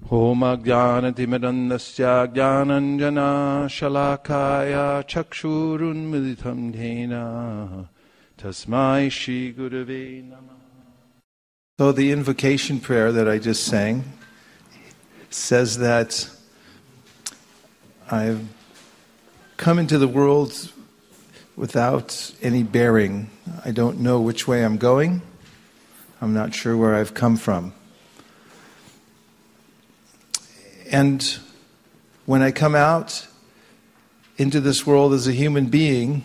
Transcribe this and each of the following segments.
Om Ajnanatimidandasya Jnananjana Shalakaya Chakshurunmilitam Dhena Tasmai Shri Gurave Namah. So the invocation prayer that I just sang says that I've come into the world without any bearing. I don't know which way I'm going. I'm not sure where I've come from. And when I come out into this world as a human being,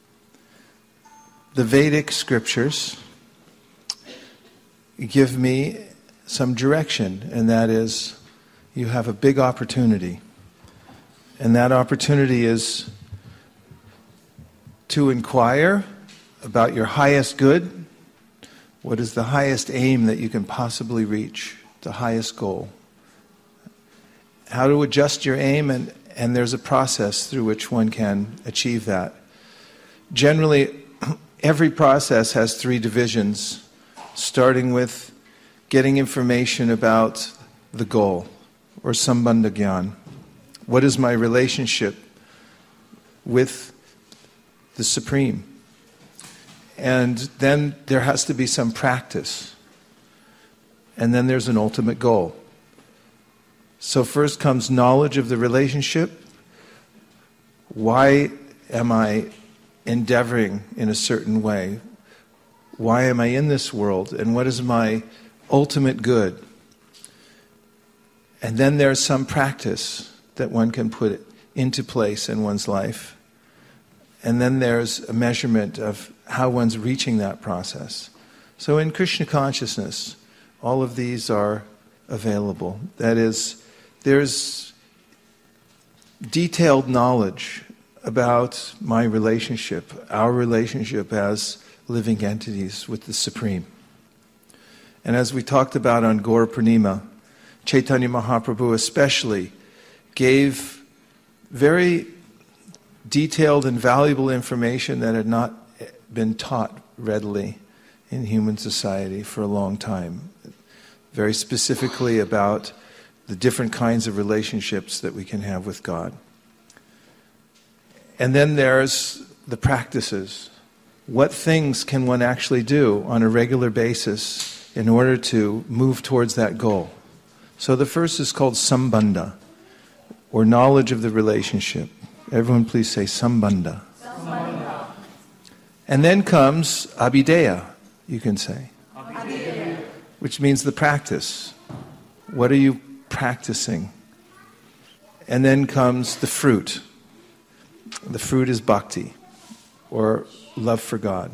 the Vedic scriptures give me some direction, and that is, you have a big opportunity. And that opportunity is to inquire about your highest good. What is the highest aim that you can possibly reach? The highest goal. How to adjust your aim, and there's a process through which one can achieve that. Generally, every process has 3 divisions, starting with getting information about the goal, or sambandha gyan. What is my relationship with the Supreme? And then there has to be some practice. And then there's an ultimate goal. So first comes knowledge of the relationship. Why am I endeavoring in a certain way? Why am I in this world? And what is my ultimate good? And then there's some practice that one can put into place in one's life. And then there's a measurement of how one's reaching that process. So in Krishna consciousness, all of these are available. That is, there's detailed knowledge about my relationship, our relationship as living entities with the Supreme. And as we talked about on Gaura Purnima, Chaitanya Mahaprabhu especially gave very detailed and valuable information that had not been taught readily in human society for a long time. Very specifically about the different kinds of relationships that we can have with God. And then there's the practices. What things can one actually do on a regular basis in order to move towards that goal? So the first is called sambandha, or knowledge of the relationship. Everyone please say sambandha. Sambandha. And then comes abhideya, you can say. Abhideya. Which means the practice. What are you practicing? And then comes the fruit. The fruit is bhakti, or love for God.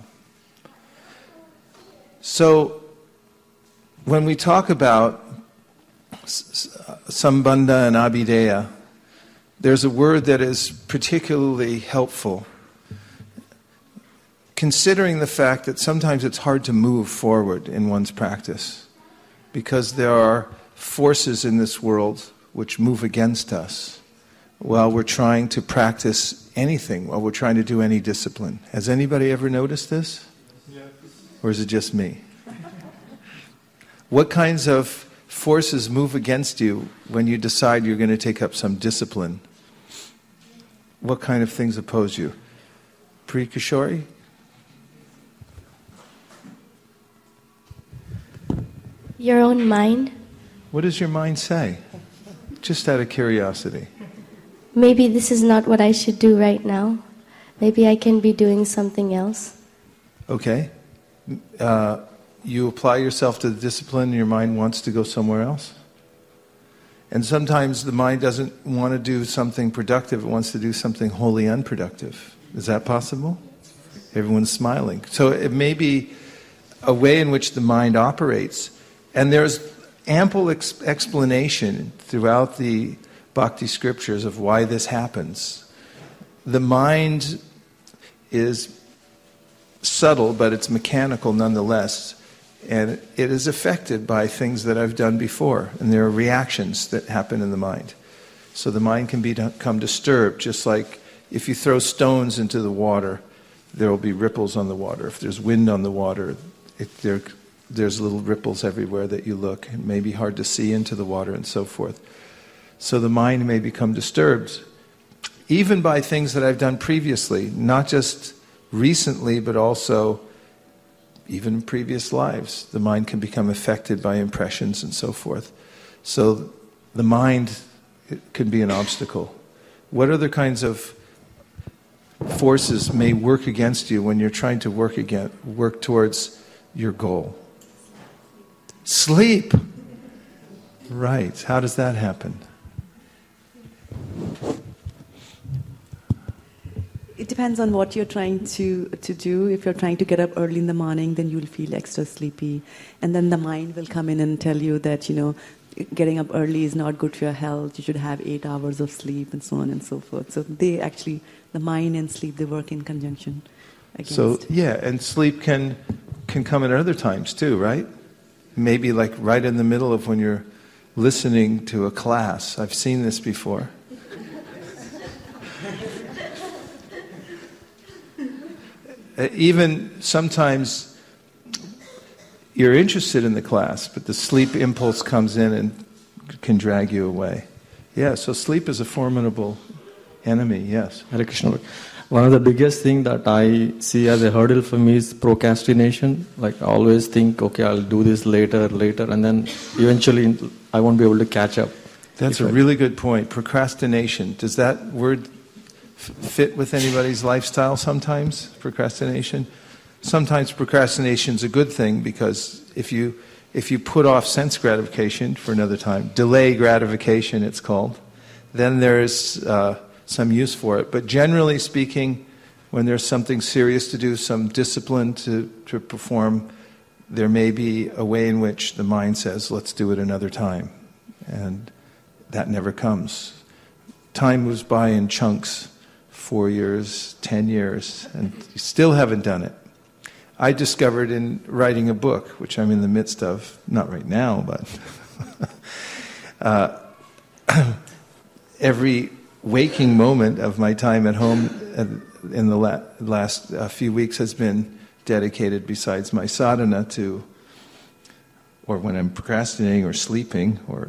So when we talk about sambandha and abhideya, there's a word that is particularly helpful, considering the fact that sometimes it's hard to move forward in one's practice because there are forces in this world which move against us while we're trying to practice anything, while we're trying to do any discipline. Has anybody ever noticed this? Yes. Or is it just me? What kinds of forces move against you when you decide you're going to take up some discipline? What kind of things oppose you? Priya Kishori? Your own mind. What does your mind say? Just out of curiosity. Maybe this is not what I should do right now. Maybe I can be doing something else. Okay. You apply yourself to the discipline and your mind wants to go somewhere else? And sometimes the mind doesn't want to do something productive, it wants to do something wholly unproductive. Is that possible? Everyone's smiling. So it may be a way in which the mind operates. And there's ample explanation throughout the Bhakti scriptures of why this happens. The mind is subtle, but it's mechanical nonetheless. And it is affected by things that I've done before. And there are reactions that happen in the mind. So the mind can become disturbed, just like if you throw stones into the water, there will be ripples on the water. If there's wind on the water, there there's little ripples everywhere that you look. It may be hard to see into the water and so forth. So the mind may become disturbed, even by things that I've done previously, not just recently, but also even in previous lives. The mind can become affected by impressions and so forth. So the mind can be an obstacle. What other kinds of forces may work against you when you're trying to work towards your goal? Sleep. Right. How does that happen? It depends on what you're trying to do. If you're trying to get up early in the morning, then you'll feel extra sleepy. And then the mind will come in and tell you that, getting up early is not good for your health. You should have 8 hours of sleep and so on and so forth. So the mind and sleep, they work in conjunction against. So, yeah, and sleep can come at other times too, right? Maybe like right in the middle of when you're listening to a class. I've seen this before. Even sometimes you're interested in the class, but the sleep impulse comes in and can drag you away. Yeah, so sleep is a formidable enemy, yes. Hare Krishna. One of the biggest things that I see as a hurdle for me is procrastination. Like I always think, okay, I'll do this later, and then eventually I won't be able to catch up. That's a really good point. Procrastination. Does that word fit with anybody's lifestyle sometimes, procrastination? Sometimes procrastination is a good thing because if you put off sense gratification for another time, delay gratification it's called, then there's some use for it. But generally speaking, when there's something serious to do, some discipline to perform, there may be a way in which the mind says, let's do it another time. And that never comes. Time moves by in chunks. 4 years, 10 years, and you still haven't done it. I discovered in writing a book, which I'm in the midst of, not right now, but every waking moment of my time at home in the last few weeks has been dedicated, besides my sadhana, to, or when I'm procrastinating or sleeping, or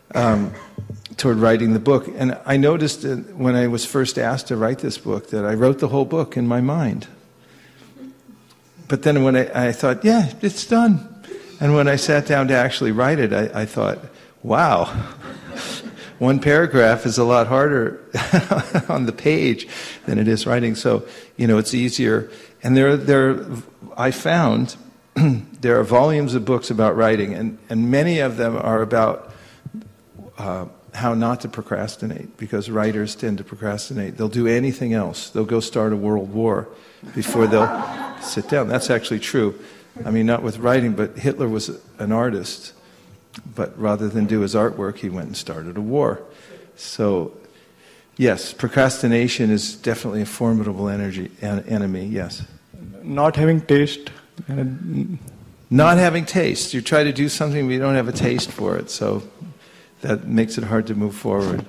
toward writing the book. And I noticed when I was first asked to write this book that I wrote the whole book in my mind. But then when I thought, yeah, it's done. And when I sat down to actually write it, I thought, wow, one paragraph is a lot harder on the page than it is writing. So, it's easier. And I found there are volumes of books about writing, and many of them are about how not to procrastinate, because writers tend to procrastinate. They'll do anything else. They'll go start a world war before they'll sit down. That's actually true. I mean, not with writing, but Hitler was an artist. But rather than do his artwork, he went and started a war. So, yes, procrastination is definitely a formidable enemy, yes. Not having taste. Not having taste. You try to do something, but you don't have a taste for it, so that makes it hard to move forward.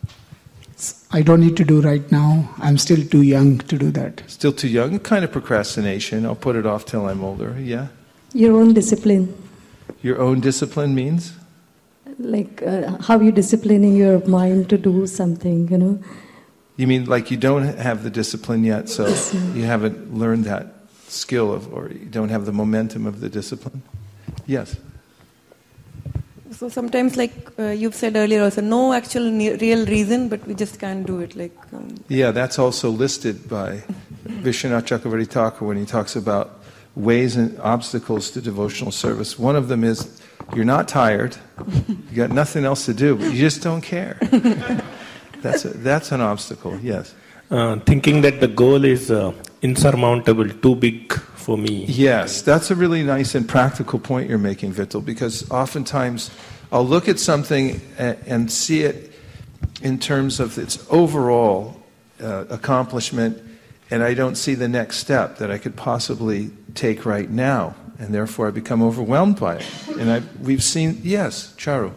I don't need to do right now. I'm still too young to do that. Still too young? Kind of procrastination. I'll put it off till I'm older, yeah. Your own discipline. Your own discipline means? Like how you're disciplining your mind to do something, You mean like you don't have the discipline yet, so you haven't learned that skill or you don't have the momentum of the discipline? Yes. So sometimes, like you've said earlier also, no actual real reason, but we just can't do it. Yeah, that's also listed by Vishwanath Chakravarti Thakur when he talks about ways and obstacles to devotional service. One of them is you're not tired, you got nothing else to do, but you just don't care. That's an obstacle, yes. Thinking that the goal is insurmountable, too big for me. Yes, that's a really nice and practical point you're making, Vittal, because oftentimes I'll look at something and see it in terms of its overall accomplishment, and I don't see the next step that I could possibly take right now, and therefore I become overwhelmed by it. And we've seen, yes, Charu.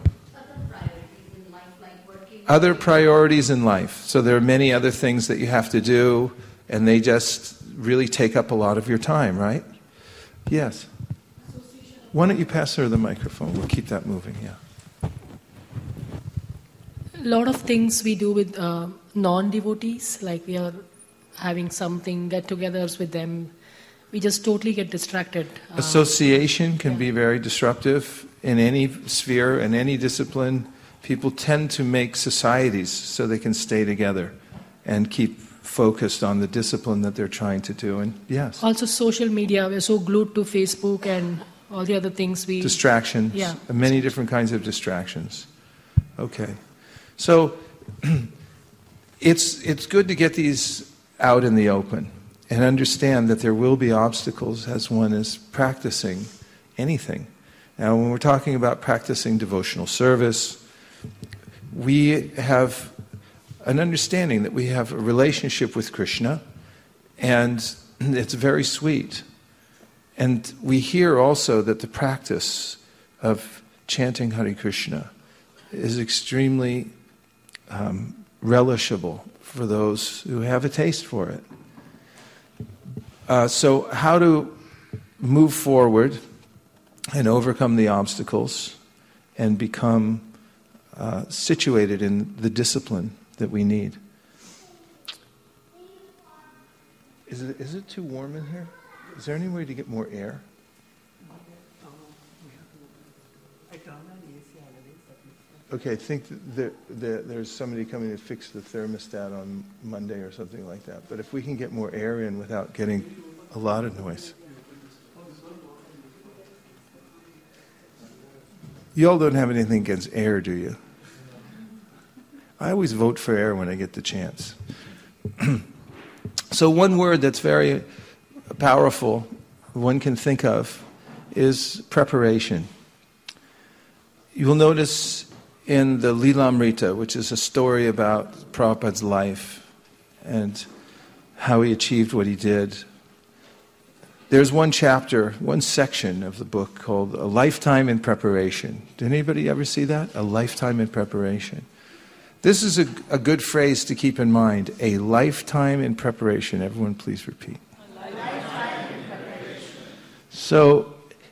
Other priorities in life. So there are many other things that you have to do, and they just really take up a lot of your time, right? Yes. Why don't you pass her the microphone? We'll keep that moving, yeah. A lot of things we do with non-devotees, like we are having something, get-togethers with them, we just totally get distracted. Association can be very disruptive in any sphere, in any discipline. People tend to make societies so they can stay together and keep focused on the discipline that they're trying to do. And yes. Also social media, we're so glued to Facebook and all the other things we... Distractions. Yeah. Many different kinds of distractions. Okay. So it's good to get these out in the open and understand that there will be obstacles as one is practicing anything. Now, when we're talking about practicing devotional service, we have an understanding that we have a relationship with Krishna, and it's very sweet. And we hear also that the practice of chanting Hare Krishna is extremely relishable for those who have a taste for it. So how to move forward and overcome the obstacles and become situated in the discipline that we need. Is it too warm in here? Is there any way to get more air? Okay, I think there's somebody coming to fix the thermostat on Monday or something like that. But if we can get more air in without getting a lot of noise. You all don't have anything against air, do you? I always vote for air when I get the chance. So one word that's very powerful one can think of is preparation. You will notice in the Lilamrita, which is a story about Prabhupada's life and how he achieved what he did, there's one chapter, one section of the book called A Lifetime in Preparation. Did anybody ever see that? A Lifetime in Preparation. This is a good phrase to keep in mind. A lifetime in preparation. Everyone please repeat. A lifetime in preparation. So,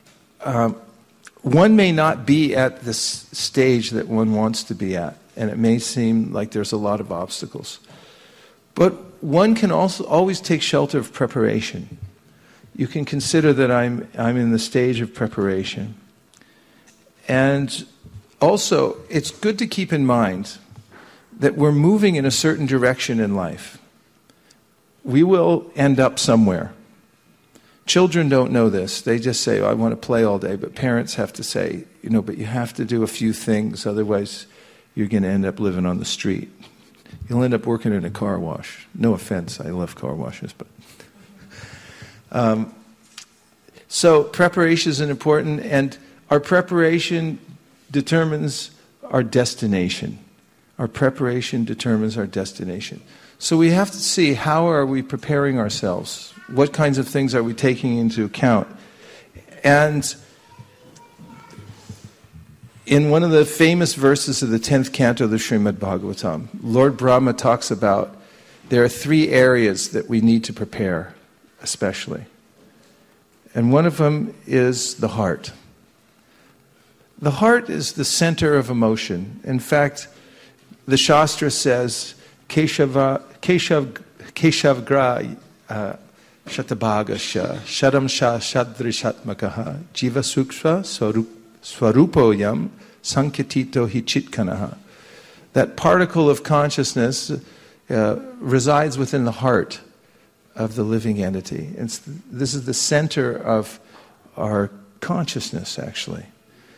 one may not be at this stage that one wants to be at, and it may seem like there's a lot of obstacles. But one can also always take shelter of preparation. You can consider that I'm in the stage of preparation. And also, it's good to keep in mind that we're moving in a certain direction in life. We will end up somewhere. Children don't know this. They just say, I want to play all day. But parents have to say, but you have to do a few things, otherwise you're going to end up living on the street. You'll end up working in a car wash. No offense, I love car washes, but... So preparation is important, and our preparation determines our destination. Our preparation determines our destination. So we have to see, how are we preparing ourselves? What kinds of things are we taking into account? And in one of the famous verses of the 10th canto of the Srimad Bhagavatam, Lord Brahma talks about there are 3 areas that we need to prepare, especially. And one of them is the heart. The heart is the center of emotion. In fact, the Shastra says, Keshavgra shatabhagasya shadam sha shadrishatmakaha jiva suksha swarupoyam sankatito hichitkanaha. That particle of consciousness resides within the heart of the living entity. This is the center of our consciousness, actually.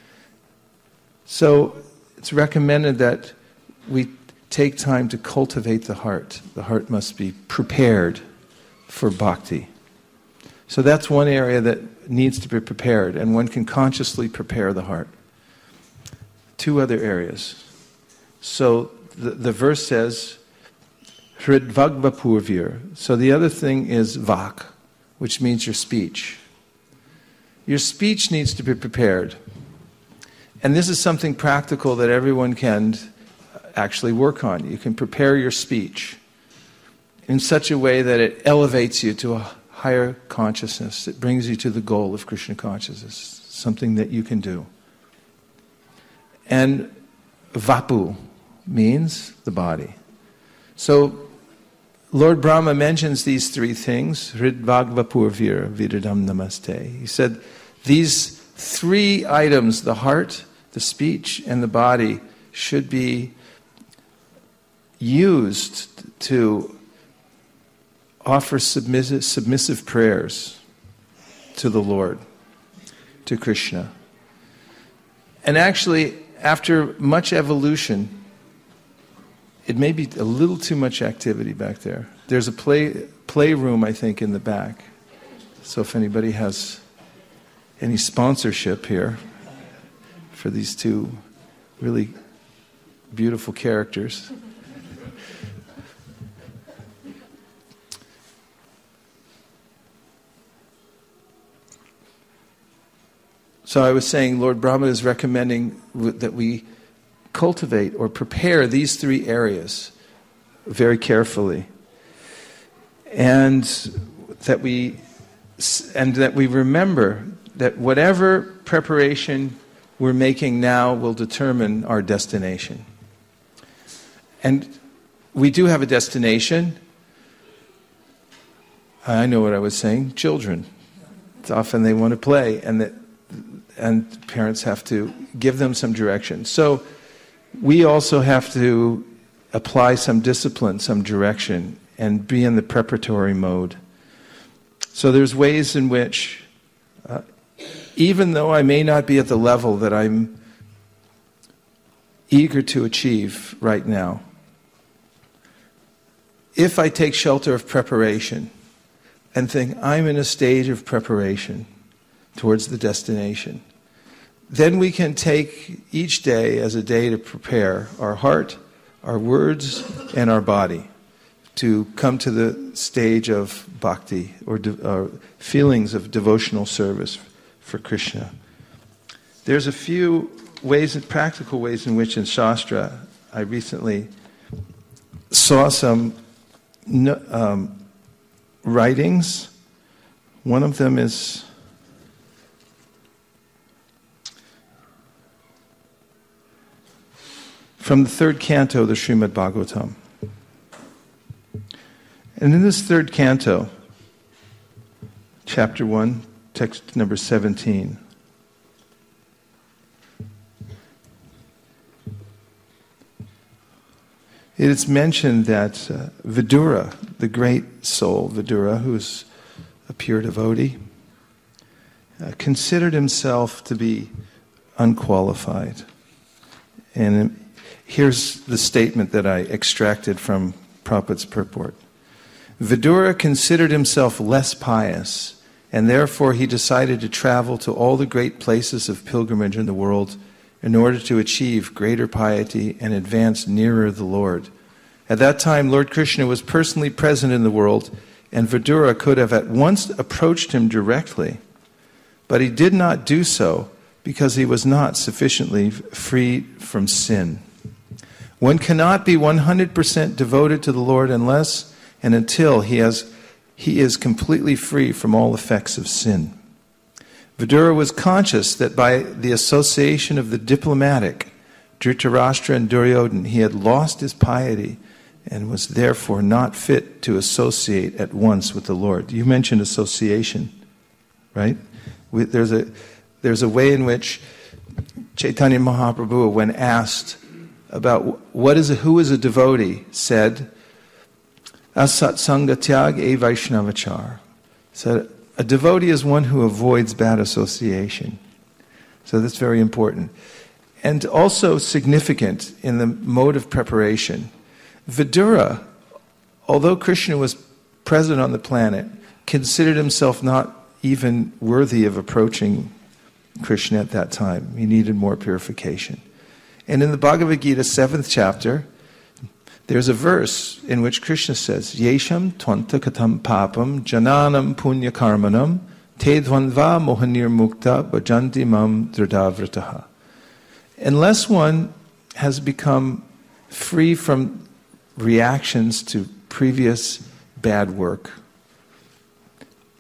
So it's recommended that we take time to cultivate the heart. The heart must be prepared for bhakti. So that's one area that needs to be prepared, and one can consciously prepare the heart. 2 other areas. So the verse says, Hridvagva purvir. So the other thing is vak, which means your speech. Your speech needs to be prepared. And this is something practical that everyone can actually work on. You can prepare your speech in such a way that it elevates you to a higher consciousness. It brings you to the goal of Krishna consciousness. something that you can do. And vapu means the body. So Lord Brahma mentions these three things, Hridvagvapurvir Viridam Namaste. He said these three items, the heart, the speech, and the body, should be used to offer submissive prayers to the Lord, to Krishna. And actually, after much evolution, it may be a little too much activity back there. There's a playroom, I think, in the back. So if anybody has any sponsorship here for these two really beautiful characters. So I was saying Lord Brahma is recommending that we cultivate or prepare these three areas very carefully, and that we remember that whatever preparation we're making now will determine our destination. And we do have a destination. I know what I was saying. Children. It's often they want to play, and parents have to give them some direction. So we also have to apply some discipline, some direction, and be in the preparatory mode. So there's ways in which, even though I may not be at the level that I'm eager to achieve right now, if I take shelter of preparation and think I'm in a stage of preparation towards the destination, then we can take each day as a day to prepare our heart, our words, and our body to come to the stage of bhakti, or feelings of devotional service for Krishna. There's a few ways, practical ways in which in Shastra I recently saw some writings. One of them is from the third canto of the Srimad Bhagavatam. And in this third canto, chapter 1, text number 17, it is mentioned that Vidura, the great soul, Vidura, who is a pure devotee, considered himself to be unqualified. And here's the statement that I extracted from Prabhupada's purport. Vidura considered himself less pious, and therefore he decided to travel to all the great places of pilgrimage in the world in order to achieve greater piety and advance nearer the Lord. At that time, Lord Krishna was personally present in the world, and Vidura could have at once approached him directly, but he did not do so because he was not sufficiently free from sin. One cannot be 100% devoted to the Lord unless and until he is completely free from all effects of sin. Vidura was conscious that by the association of the diplomatic, Dhritarashtra and Duryodhana, he had lost his piety and was therefore not fit to associate at once with the Lord. You mentioned association, right? There's a way in which Chaitanya Mahaprabhu, when asked about who is a devotee, said, Asat Sangatyag e Vaishnavachar. Said, a devotee is one who avoids bad association. So that's very important. And also significant in the mode of preparation. Vidura, although Krishna was present on the planet, considered himself not even worthy of approaching Krishna at that time. He needed more purification. And in the Bhagavad Gita, 7th chapter, there's a verse in which Krishna says, Yesham tvanta katam papam jananam punya karmanam te dvanva mohanir mukta bhajanti mam dradavrataha. Unless one has become free from reactions to previous bad work,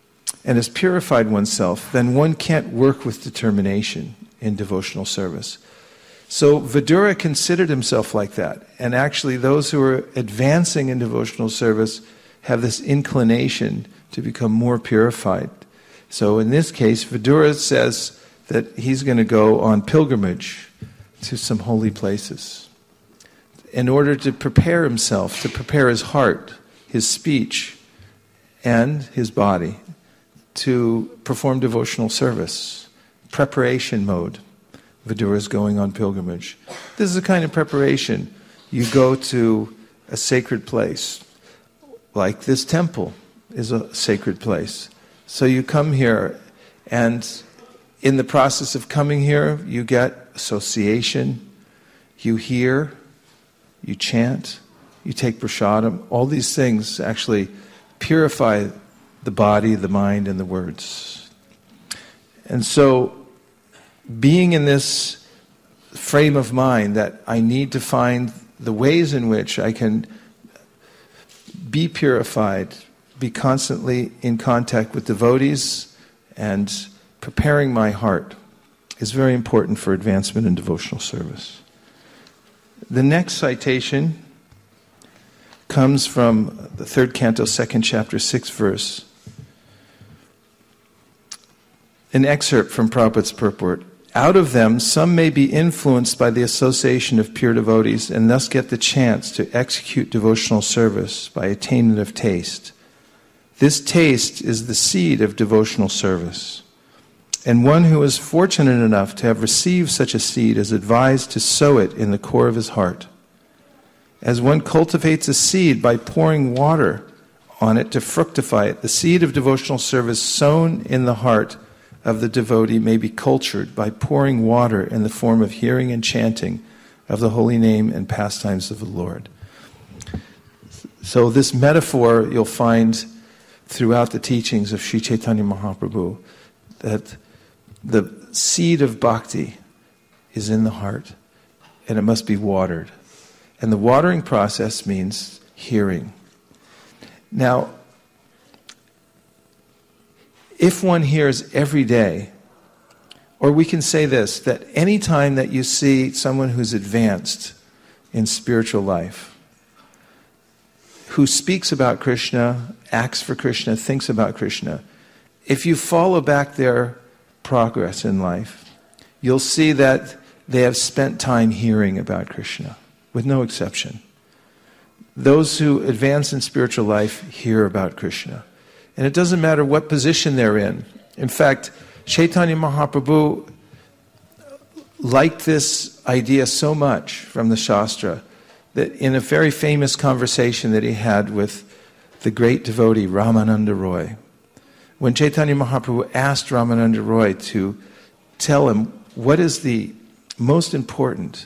and has purified oneself, then one can't work with determination in devotional service. So Vidura considered himself like that. And actually those who are advancing in devotional service have this inclination to become more purified. So in this case, Vidura says that he's going to go on pilgrimage to some holy places in order to prepare himself, to prepare his heart, his speech, and his body to perform devotional service. Preparation mode. Vidura is going on pilgrimage. This is a kind of preparation. You go to a sacred place, like this temple is a sacred place. So you come here, and in the process of coming here, you get association, you hear, you chant, you take prasadam. All these things actually purify the body, the mind, and the words. And so, being in this frame of mind that I need to find the ways in which I can be purified, be constantly in contact with devotees, and preparing my heart is very important for advancement in devotional service. The next citation comes from the 3rd canto, 2nd chapter, 6th verse. An excerpt from Prabhupada's purport. Out of them, some may be influenced by the association of pure devotees and thus get the chance to execute devotional service by attainment of taste. This taste is the seed of devotional service. And one who is fortunate enough to have received such a seed is advised to sow it in the core of his heart. As one cultivates a seed by pouring water on it to fructify it, the seed of devotional service sown in the heart of the devotee may be cultured by pouring water in the form of hearing and chanting of the holy name and pastimes of the Lord. So this metaphor you'll find throughout the teachings of Sri Chaitanya Mahaprabhu, that the seed of bhakti is in the heart, and it must be watered. And the watering process means hearing. Now, if one hears every day, or we can say this, that any time that you see someone who's advanced in spiritual life, who speaks about Krishna, acts for Krishna, thinks about Krishna, if you follow back their progress in life, you'll see that they have spent time hearing about Krishna, with no exception. Those who advance in spiritual life hear about Krishna. And it doesn't matter what position they're in. In fact, Chaitanya Mahaprabhu liked this idea so much from the Shastra that in a very famous conversation that he had with the great devotee Ramananda Roy, when Chaitanya Mahaprabhu asked Ramananda Roy to tell him what is the most important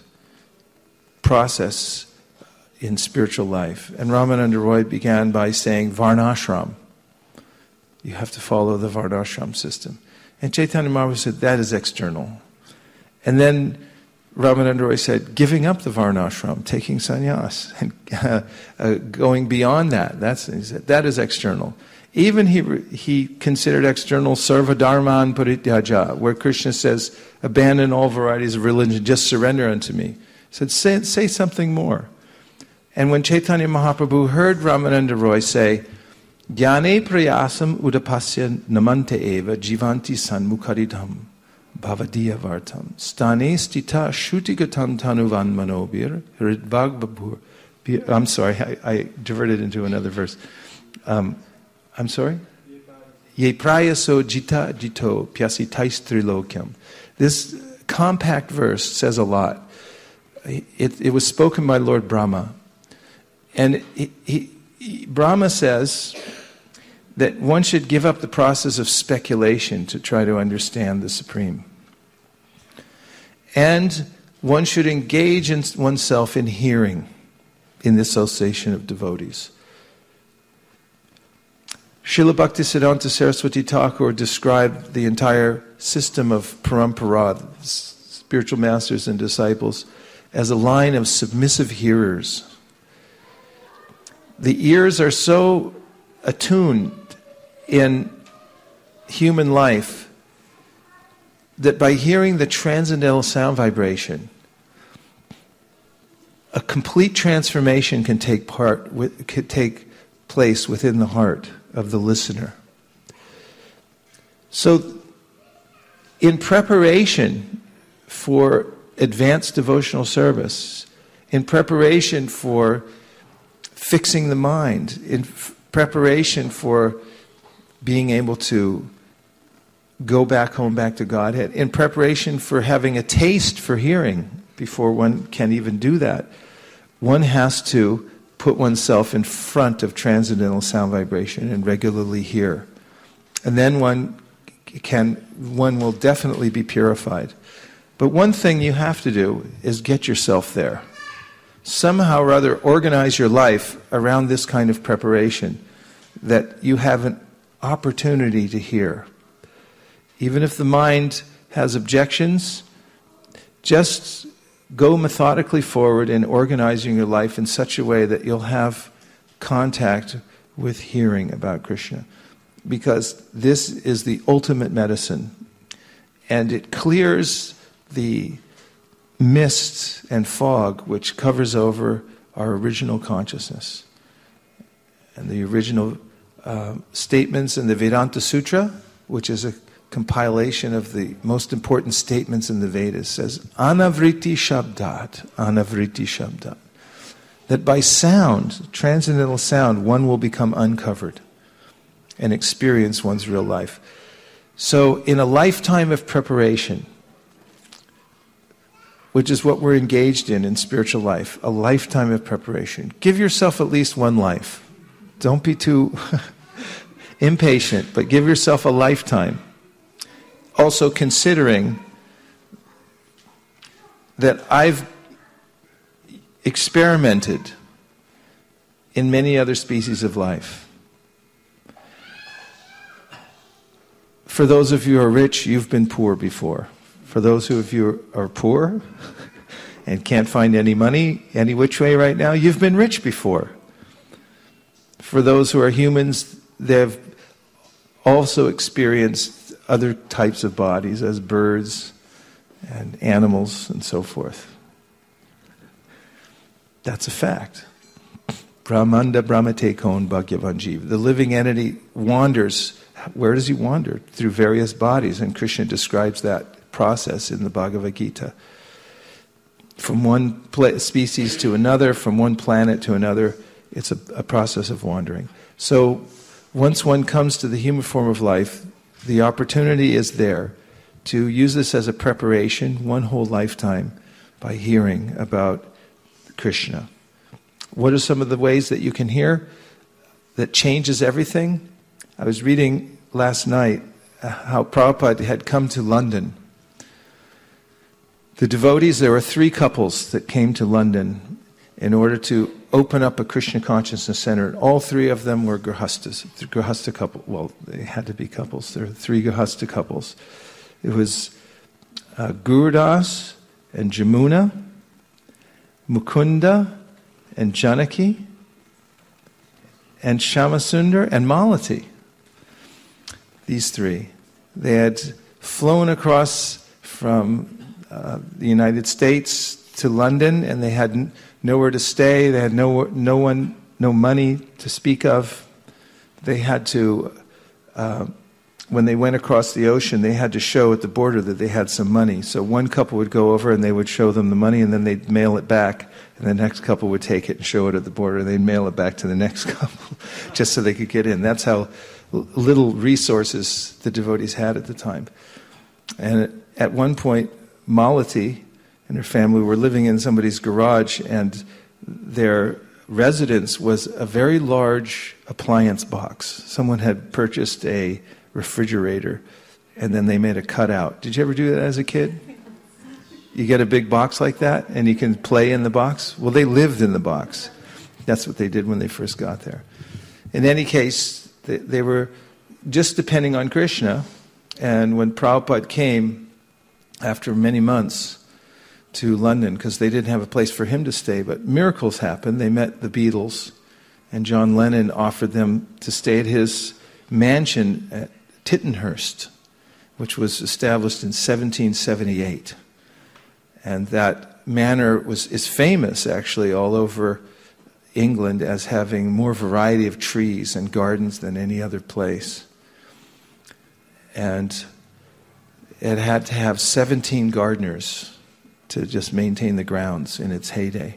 process in spiritual life, and Ramananda Roy began by saying Varnashram. You have to follow the Varnashram system. And Chaitanya Mahaprabhu said, that is external. And then Ramananda Roy said, giving up the Varnashram, taking sannyas, and going beyond that. He said, that is external. Even he considered external Sarva Dharman Parityaja, where Krishna says, abandon all varieties of religion, just surrender unto me. He said, say something more. And when Chaitanya Mahaprabhu heard Ramananda Roy say, Jnane prayasam udapasya namante eva jivanti sanmukharidham bhavadiya vartam stane stita shutigatam tanuvan manobir hridvagbabhur. I'm sorry, I diverted into another verse. I'm sorry? Ye prayaso jita jito pyasitais trilokyam. This compact verse says a lot. It was spoken by Lord Brahma. And Brahma says that one should give up the process of speculation to try to understand the Supreme. And one should engage in oneself in hearing in the association of devotees. Srila Bhaktisiddhanta Saraswati Thakur described the entire system of parampara, spiritual masters and disciples, as a line of submissive hearers. The ears are so attuned in human life that by hearing the transcendental sound vibration, a complete transformation can take place within the heart of the listener. So, in preparation for advanced devotional service, in preparation for fixing the mind, in preparation for being able to go back home, back to Godhead, in preparation for having a taste for hearing, before one can even do that, one has to put oneself in front of transcendental sound vibration and regularly hear. And then one will definitely be purified. But one thing you have to do is get yourself there. Somehow or other organize your life around this kind of preparation, that you have an opportunity to hear. Even if the mind has objections, just go methodically forward in organizing your life in such a way that you'll have contact with hearing about Krishna. Because this is the ultimate medicine. And it clears the mist and fog which covers over our original consciousness. And the original statements in the Vedanta Sutra, which is a compilation of the most important statements in the Vedas, says, Anavriti Shabdat, Anavriti Shabdat. That by sound, transcendental sound, one will become uncovered and experience one's real life. So in a lifetime of preparation, which is what we're engaged in spiritual life, a lifetime of preparation, give yourself at least one life. Don't be too impatient, but give yourself a lifetime. Also considering that I've experimented in many other species of life. For those of you who are rich, you've been poor before. For those of you who are poor and can't find any money any which way right now, you've been rich before. For those who are humans, they've also experienced other types of bodies as birds and animals and so forth. That's a fact. Brahmanda Brahmate Kon Bhagyavan Jiva. The living entity wanders. Where does he wander? Through various bodies, and Krishna describes that process in the Bhagavad Gita. From one species to another, from one planet to another, it's a process of wandering. So once one comes to the human form of life, the opportunity is there to use this as a preparation, one whole lifetime, by hearing about Krishna. What are some of the ways that you can hear that changes everything? I was reading last night how Prabhupada had come to London. The devotees, there were 3 couples that came to London in order to open up a Krishna Consciousness Center. All 3 of them were Grihastas, Grihasta couple. Well, they had to be couples. There were 3 Grihasta couples. It was Gurudas and Jamuna, Mukunda and Janaki, and Shyamasundar and Malati. These 3. They had flown across from the United States to London, and they had nowhere to stay. They had no money to speak of. They had to, when they went across the ocean, they had to show at the border that they had some money. So one couple would go over and they would show them the money, and then they'd mail it back. And the next couple would take it and show it at the border, and they'd mail it back to the next couple, just so they could get in. That's how little resources the devotees had at the time. And at one point, Malati and her family were living in somebody's garage, and their residence was a very large appliance box. Someone had purchased a refrigerator, and then they made a cutout. Did you ever do that as a kid? You get a big box like that, and you can play in the box? Well, they lived in the box. That's what they did when they first got there. In any case, they were just depending on Krishna, and when Prabhupada came, after many months, to London, because they didn't have a place for him to stay, but miracles happened. They met the Beatles, and John Lennon offered them to stay at his mansion at Tittenhurst, which was established in 1778. And that manor is famous, actually, all over England as having more variety of trees and gardens than any other place. And it had to have 17 gardeners to just maintain the grounds in its heyday.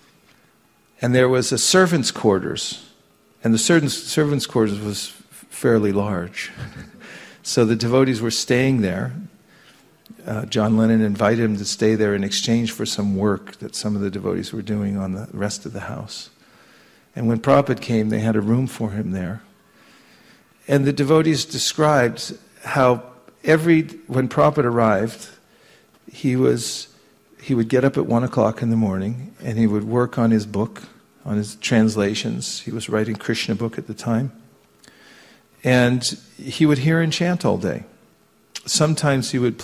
And there was a servants' quarters, and the servants' quarters was fairly large. So the devotees were staying there. John Lennon invited him to stay there in exchange for some work that some of the devotees were doing on the rest of the house. And when Prabhupada came, they had a room for him there. And the devotees described how when Prabhupada arrived, he would get up at 1 o'clock in the morning and he would work on his book, on his translations. He was writing Krishna book at the time. And he would hear and chant all day. Sometimes he would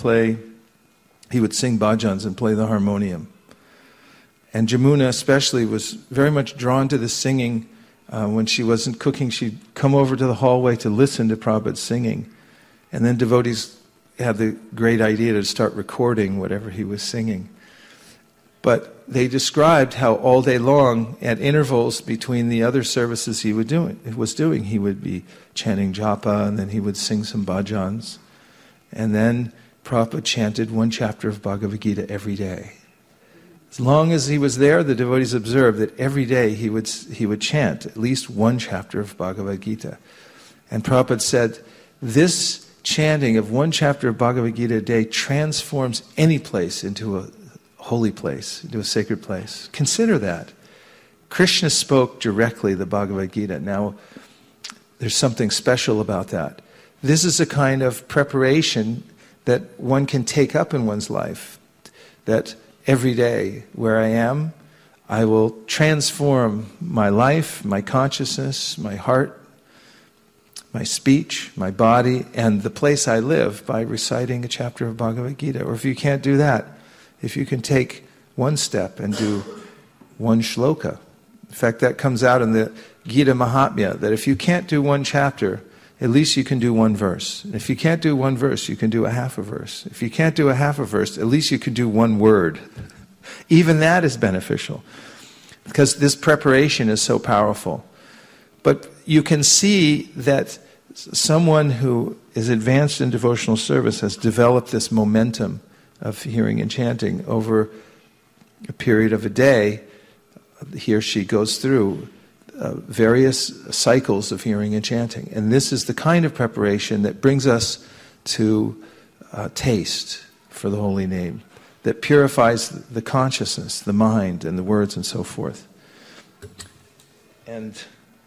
sing bhajans and play the harmonium. And Jamuna especially was very much drawn to the singing. When she wasn't cooking, she'd come over to the hallway to listen to Prabhupada singing. And then devotees had the great idea to start recording whatever he was singing. But they described how all day long, at intervals between the other services he was doing, he would be chanting japa, and then he would sing some bhajans. And then Prabhupada chanted 1 chapter of Bhagavad Gita every day. As long as he was there, the devotees observed that every day he would chant at least 1 chapter of Bhagavad Gita. And Prabhupada said, this chanting of 1 chapter of Bhagavad Gita a day transforms any place into a holy place, into a sacred place. Consider that. Krishna spoke directly the Bhagavad Gita. Now, there's something special about that. This is a kind of preparation that one can take up in one's life. That every day where I am, I will transform my life, my consciousness, my heart, my speech, my body, and the place I live by reciting a chapter of Bhagavad Gita. Or if you can't do that, if you can take one step and do 1 shloka. In fact, that comes out in the Gita Mahatmya, that if you can't do 1 chapter, at least you can do 1 verse. And if you can't do 1 verse, you can do a half a verse. If you can't do a half a verse, at least you can do 1 word. Even that is beneficial, because this preparation is so powerful. But you can see that someone who is advanced in devotional service has developed this momentum of hearing and chanting over a period of a day. He or she goes through various cycles of hearing and chanting. And this is the kind of preparation that brings us to taste for the holy name, that purifies the consciousness, the mind, and the words, and so forth. And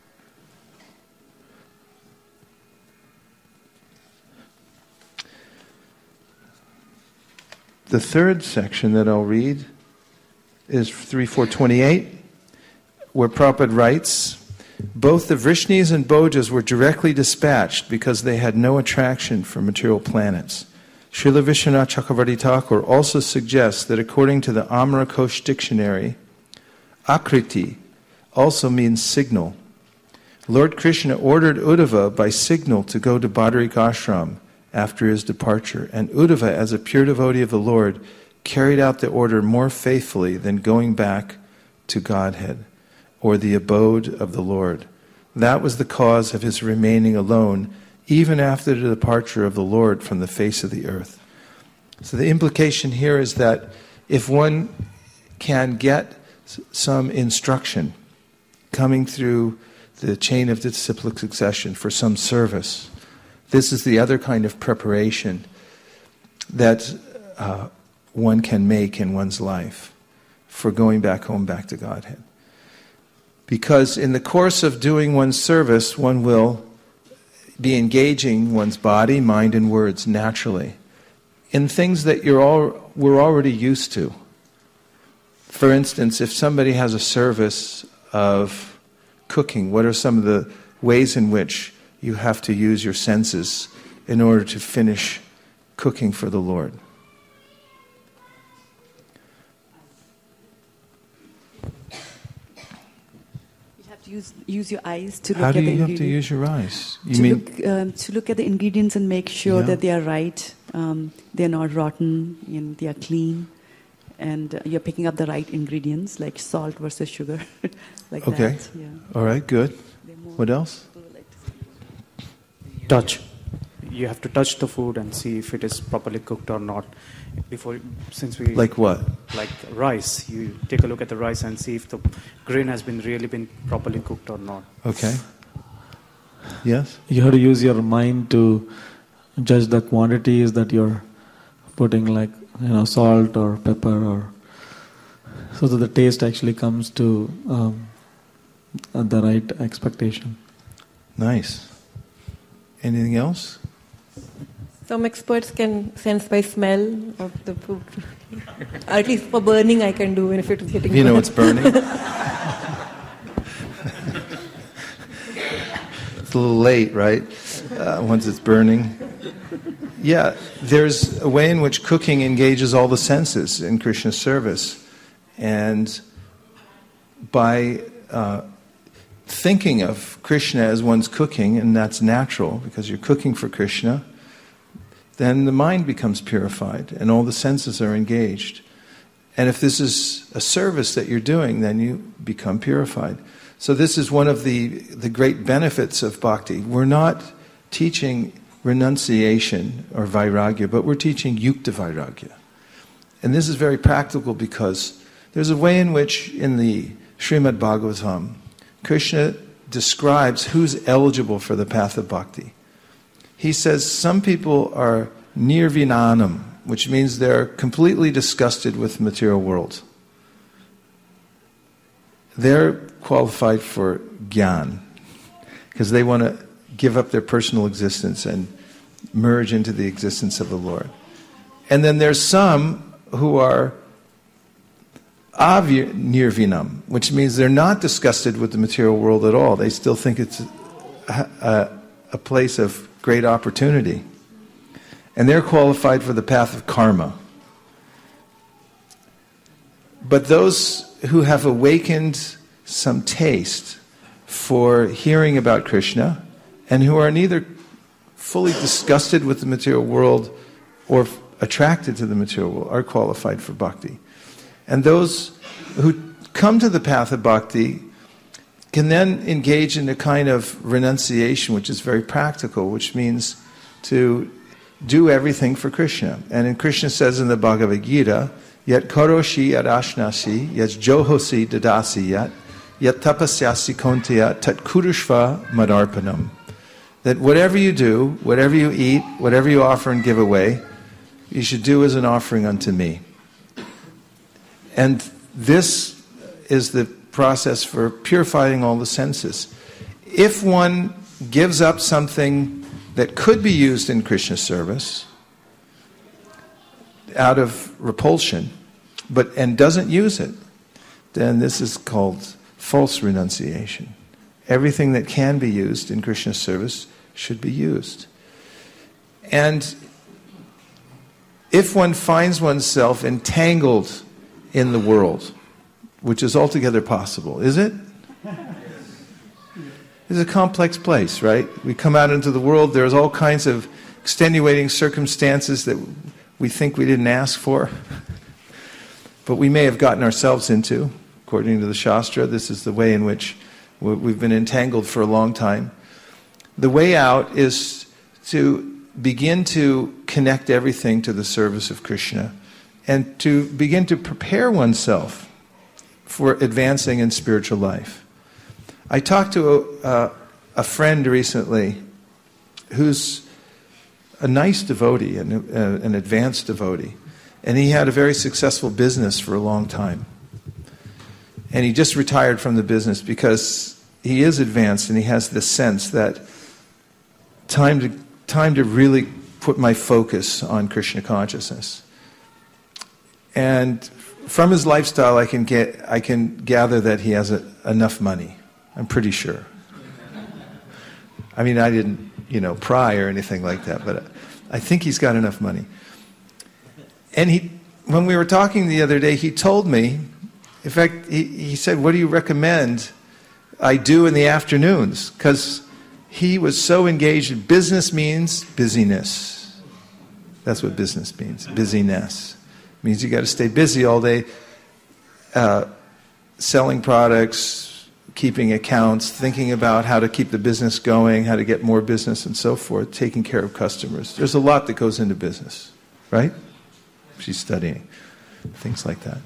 the third section that I'll read is 3.4.28, where Prabhupada writes, both the Vrishnis and Bhojas were directly dispatched because they had no attraction for material planets. Srila Vishwanath Chakravarti Thakur also suggests that according to the Amarakosh dictionary, Akriti also means signal. Lord Krishna ordered Uddhava by signal to go to Badarik Ashram after his departure, and Uddhava, as a pure devotee of the Lord, carried out the order more faithfully than going back to Godhead, or the abode of the Lord. That was the cause of his remaining alone, even after the departure of the Lord from the face of the earth. So the implication here is that if one can get some instruction coming through the chain of disciplic succession for some service, this is the other kind of preparation that one can make in one's life for going back home, back to Godhead. Because in the course of doing one's service, one will be engaging one's body, mind, and words naturally in things that we're already used to. For instance, if somebody has a service of cooking, what are some of the ways in which you have to use your senses in order to finish cooking for the Lord? You have have to use your eyes to look How at do the you have ingredients. to use your eyes? You to mean look at the ingredients and make sure Yeah. that they are right, they're not rotten, and they are clean, and you're picking up the right ingredients, like salt versus sugar, like okay? that. Yeah. All right, good. What else? Touch. You have to touch the food and see if it is properly cooked or not. Like what? Like rice. You take a look at the rice and see if the grain has really been properly cooked or not. Okay. Yes? You have to use your mind to judge the quantities that you're putting, like salt or pepper, or so that the taste actually comes to the right expectation. Nice. Anything else? Some experts can sense by smell of the food. At least for burning, I can do if it is getting. You know it's burning. It's a little late, right? Once it's burning. Yeah, there's a way in which cooking engages all the senses in Krishna's service. And by thinking of Krishna as one's cooking, and that's natural because you're cooking for Krishna, then the mind becomes purified and all the senses are engaged. And if this is a service that you're doing, then you become purified. So this is one of the great benefits of bhakti. We're not teaching renunciation or vairagya, but we're teaching yukta vairagya. And this is very practical because there's a way in which in the Srimad Bhagavatam, Krishna describes who's eligible for the path of bhakti. He says some people are nirvinanam, which means they're completely disgusted with the material world. They're qualified for gyan, because they want to give up their personal existence and merge into the existence of the Lord. And then there's some who are nirvinam, which means they're not disgusted with the material world at all. They still think it's a place of great opportunity. And they're qualified for the path of karma. But those who have awakened some taste for hearing about Krishna and who are neither fully disgusted with the material world or attracted to the material world are qualified for bhakti. And those who come to the path of bhakti can then engage in a kind of renunciation, which is very practical, which means to do everything for Krishna. And Krishna says in the Bhagavad Gita, Yat karoshi yat ashnasi, yat johosi dadasi yat tapasyasi kontiya tat kurushva madarpanam. That whatever you do, whatever you eat, whatever you offer and give away, you should do as an offering unto me. And this is the process for purifying all the senses. If one gives up something that could be used in Krishna service out of repulsion, and doesn't use it, then this is called false renunciation. Everything that can be used in Krishna service should be used. And if one finds oneself entangled in the world, which is altogether possible, is it? It's a complex place, right? We come out into the world, there's all kinds of extenuating circumstances that we think we didn't ask for, but we may have gotten ourselves into. According to the Shastra, this is the way in which we've been entangled for a long time. The way out is to begin to connect everything to the service of Krishna and to begin to prepare oneself for advancing in spiritual life. I talked to a friend recently who's a nice devotee, an advanced devotee, and he had a very successful business for a long time. And he just retired from the business because he is advanced and he has this sense that time to really put my focus on Krishna consciousness. And from his lifestyle, I can gather that he has enough money. I'm pretty sure. I mean, I didn't, pry or anything like that, but I think he's got enough money. And when we were talking the other day, he told me, in fact, he said, "What do you recommend I do in the afternoons, because he was so engaged in business. Means busyness. That's what business means. Busyness means you got to stay busy all day, selling products, keeping accounts, thinking about how to keep the business going, how to get more business, and so forth. Taking care of customers. There's a lot that goes into business, right? She's studying things like that.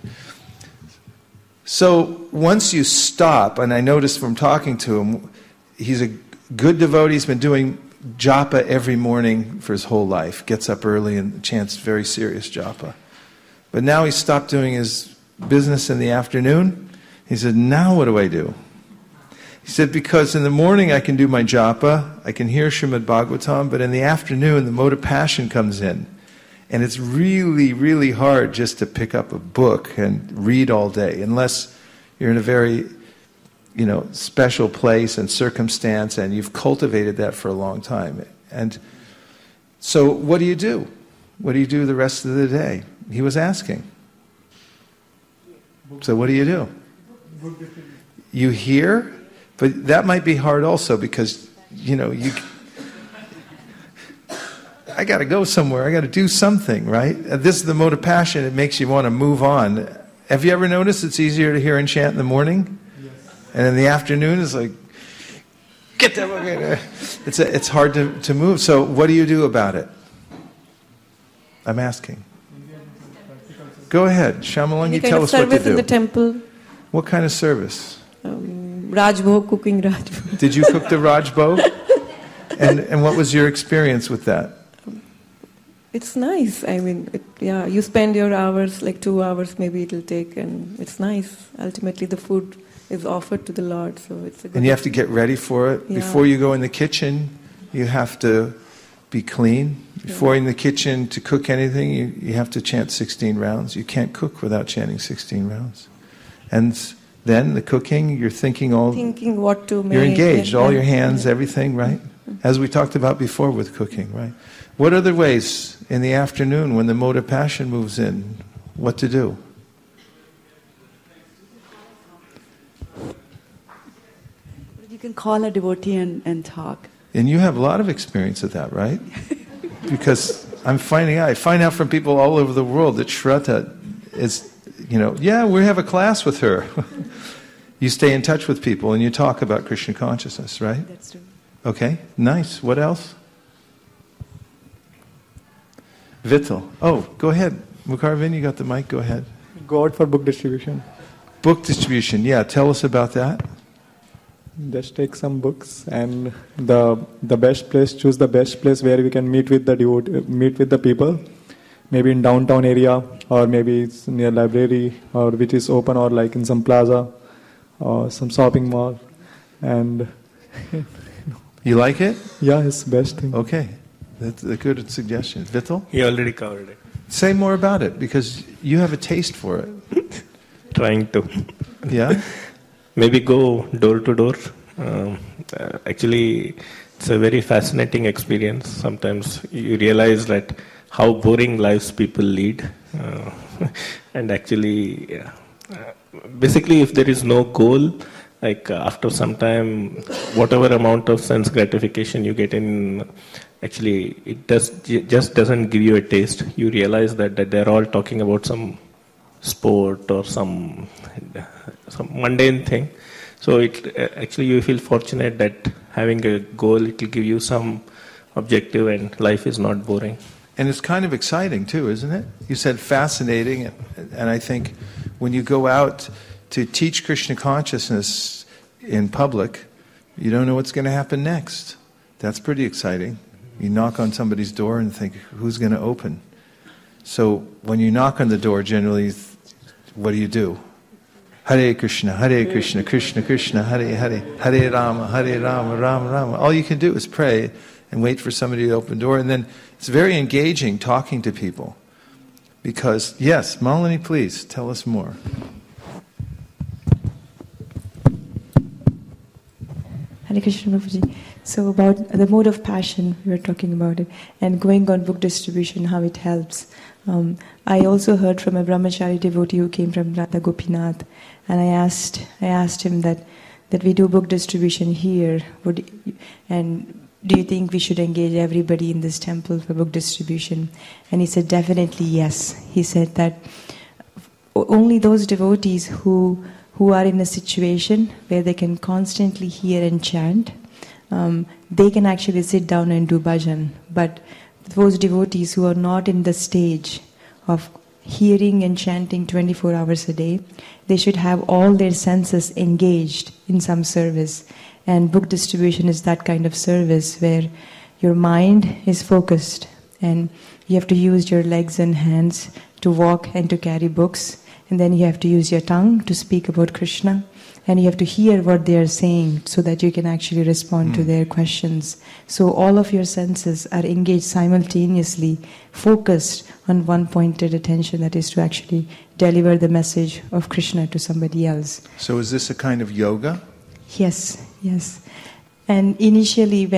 So once you stop, and I noticed from talking to him, he's a good devotee. He's been doing japa every morning for his whole life. Gets up early and chants very serious japa. But now he stopped doing his business in the afternoon. He said, now what do I do? He said, because in the morning I can do my japa, I can hear Srimad Bhagavatam, but in the afternoon the mode of passion comes in. And it's really, really hard just to pick up a book and read all day, unless you're in a very, special place and circumstance, and you've cultivated that for a long time. And so what do you do? What do you do the rest of the day? He was asking. So what do you do? You hear, but that might be hard also, because, I got to go somewhere. I got to do something, right? This is the mode of passion. It makes you want to move on. Have you ever noticed it's easier to hear and chant in the morning? Yes. And in the afternoon, it's like, get that book. It's hard to move. So what do you do about it? I'm asking. Go ahead. Shamalangi, tell us what to do. Service in the temple. What kind of service? Rajbhog, cooking Rajbhog. Did you cook the Rajbhog? And what was your experience with that? It's nice. I mean, you spend your hours, like 2 hours maybe it'll take, and it's nice. Ultimately, the food is offered to the Lord, so it's a good. And you have to get ready for it. Yeah. Before you go in the kitchen, you have to be clean. Before in the kitchen, to cook anything, you have to chant 16 rounds. You can't cook without chanting 16 rounds. And then the cooking, you're thinking what to make. You're engaged, all your hands, everything, right? As we talked about before with cooking, right? What other ways in the afternoon when the mode of passion moves in, what to do? You can call a devotee and talk. And you have a lot of experience with that, right? Because I find out from people all over the world that Shraddha is, we have a class with her. You stay in touch with people and you talk about Krishna consciousness, right? That's true. Okay, nice. What else? Vittal. Oh, go ahead. Mukharvin, you got the mic. Go ahead. Go out for book distribution. Book distribution. Yeah, tell us about that. Just take some books and the best place. Choose the best place where we can meet with the people. Maybe in downtown area, or maybe it's near library, or which is open, or like in some plaza, or some shopping mall, and. You like it? Yeah, it's the best thing. Okay. That's a good suggestion. Vittal? He already covered it. Say more about it, because you have a taste for it. Trying to. Yeah? Maybe go door to door. Actually, it's a very fascinating experience. Sometimes you realize that how boring lives people lead. And actually, basically if there is no goal, like after some time, whatever amount of sense gratification you get in, actually it just doesn't give you a taste. You realize that they're all talking about some sport or some mundane thing. So actually you feel fortunate that having a goal, it will give you some objective and life is not boring. And it's kind of exciting too, isn't it? You said fascinating, and I think when you go out to teach Krishna consciousness in public, you don't know what's going to happen next. That's pretty exciting. You knock on somebody's door and think, who's going to open? So when you knock on the door, generally, what do? Hare Krishna, Krishna Krishna, Hare Hare, Hare Rama, Rama Rama. All you can do is pray and wait for somebody to open the door. And then it's very engaging talking to people. Because, yes, Malini, please, tell us more. Hare Krishna Prabhuji. So about the mode of passion, we were talking about it, and going on book distribution, how it helps. I also heard from a brahmachari devotee who came from Radha Gopinath, and I asked him that that we do book distribution here, and do you think we should engage everybody in this temple for book distribution? And he said, definitely yes. He said that only those devotees who are in a situation where they can constantly hear and chant, they can actually sit down and do bhajan. But those devotees who are not in the stage of hearing and chanting 24 hours a day, they should have all their senses engaged in some service. And book distribution is that kind of service where your mind is focused and you have to use your legs and hands to walk and to carry books, and then you have to use your tongue to speak about Krishna, and you have to hear what they are saying so that you can actually respond to their questions. So all of your senses are engaged simultaneously, focused on one pointed attention, that is to actually deliver the message of Krishna to somebody else. So is this a kind of yoga? Yes, yes. And initially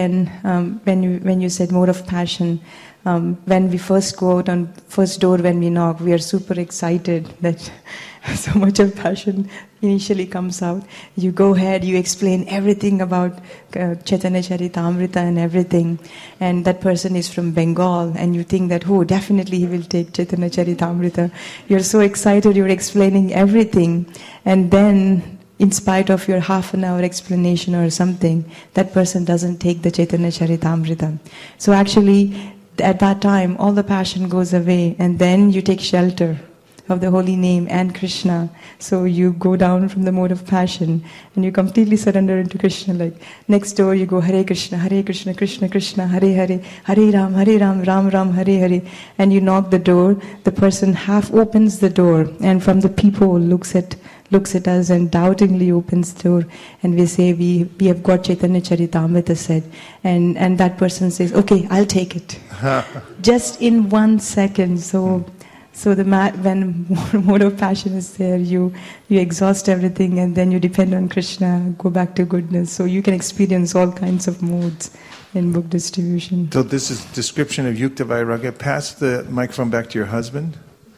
when you said mode of passion, when we first go out on first door, when we knock, we are super excited that so much of passion initially comes out. You go ahead, you explain everything about Chaitanya Charitamrita and everything, and that person is from Bengal, and you think that, oh, definitely he will take Chaitanya Charitamrita. You're so excited, you're explaining everything, and then in spite of your half an hour explanation or something, that person doesn't take the Chaitanya Charitamrita. So actually, at that time, all the passion goes away, and then you take shelter of the holy name and Krishna. So you go down from the mode of passion and you completely surrender into Krishna. Like next door you go Hare Krishna, Krishna Krishna, Hare Hare, Hare Ram, Ram Ram, Hare Hare. And you knock the door, the person half opens the door, and from the people looks at us and doubtingly opens the door, and we say, we have got Chaitanya Charitamrita said, and that person says, okay, I'll take it. Just in 1 second. So when mode of passion is there, you exhaust everything, and then you depend on Krishna, go back to goodness. So you can experience all kinds of modes in book distribution. So this is description of Yukta Vairagya. Pass the microphone back to your husband.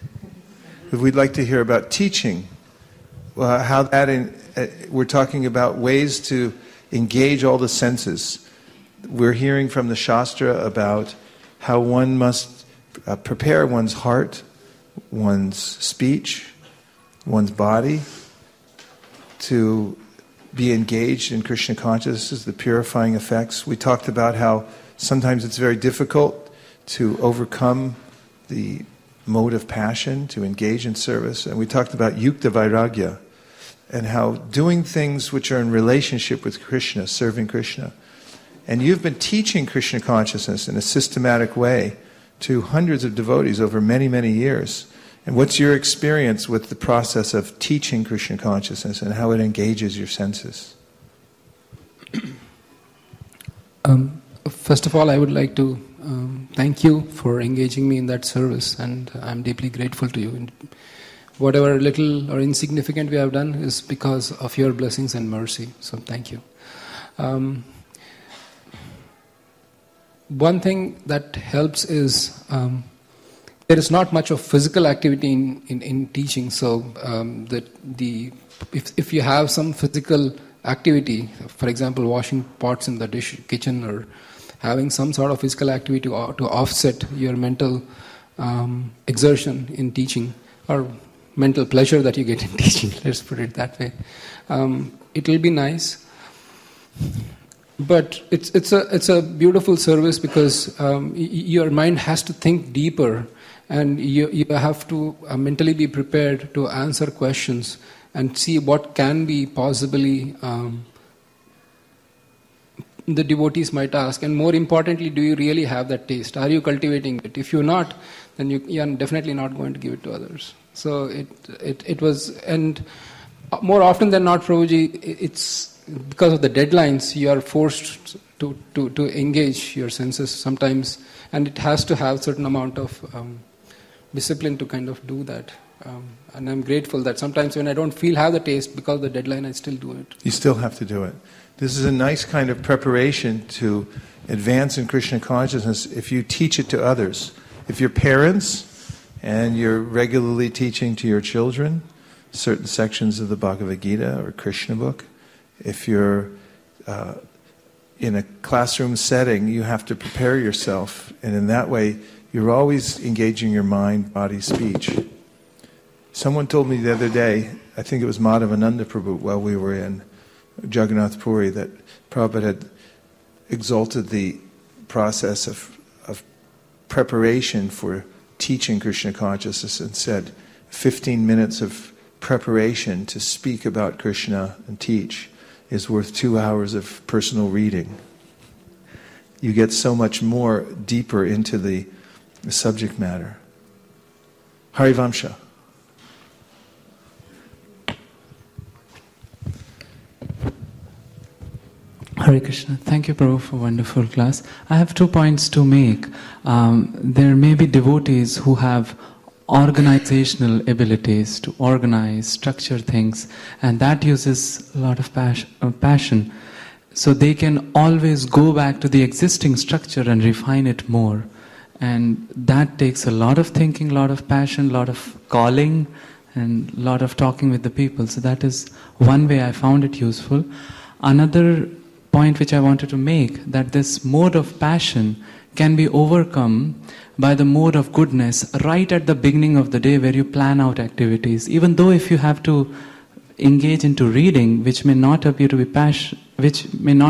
We'd like to hear about teaching. How that we're talking about ways to engage all the senses. We're hearing from the Shastra about how one must prepare one's heart, one's speech, one's body to be engaged in Krishna consciousness, the purifying effects. We talked about how sometimes it's very difficult to overcome the mode of passion, to engage in service. And we talked about Yukta Vairagya and how doing things which are in relationship with Krishna, serving Krishna. And you've been teaching Krishna consciousness in a systematic way to hundreds of devotees over many, many years. And what's your experience with the process of teaching Krishna consciousness and how it engages your senses? First of all, I would like to thank you for engaging me in that service, and I'm deeply grateful to you. Whatever little or insignificant we have done is because of your blessings and mercy, so thank you. One thing that helps is there is not much of physical activity in teaching, so if you have some physical activity, for example, washing pots in the kitchen, or having some sort of physical activity to offset your mental exertion in teaching, or mental pleasure that you get in teaching, let's put it that way, it will be nice. But it's a beautiful service because your mind has to think deeper, and you have to mentally be prepared to answer questions and see what can be possibly the devotees might ask. And more importantly, do you really have that taste? Are you cultivating it? If you're not, then you are definitely not going to give it to others. So it was, and more often than not, Prabhuji, it's because of the deadlines, you are forced to engage your senses sometimes, and it has to have certain amount of discipline to kind of do that. And I'm grateful that sometimes when I don't have the taste because of the deadline, I still do it. You still have to do it. This is a nice kind of preparation to advance in Krishna consciousness if you teach it to others. If you're parents and you're regularly teaching to your children certain sections of the Bhagavad Gita or Krishna book, If you're in a classroom setting, you have to prepare yourself. And in that way, you're always engaging your mind, body, speech. Someone told me the other day, I think it was Madhavananda Prabhu, while we were in Jagannath Puri, that Prabhupada had exalted the process of preparation for teaching Krishna consciousness and said 15 minutes of preparation to speak about Krishna and teach is worth 2 hours of personal reading. You get so much more deeper into the subject matter. Harivamsha. Hare Krishna. Thank you, Prabhu, for a wonderful class. I have 2 points to make. There may be devotees who have organizational abilities to organize, structure things, and that uses a lot of passion. So they can always go back to the existing structure and refine it more. And that takes a lot of thinking, a lot of passion, a lot of calling, and a lot of talking with the people. So that is one way I found it useful. Another point which I wanted to make, that this mode of passion can be overcome by the mode of goodness right at the beginning of the day, where you plan out activities. Even though if you have to engage into reading, which may not appear to be passion, which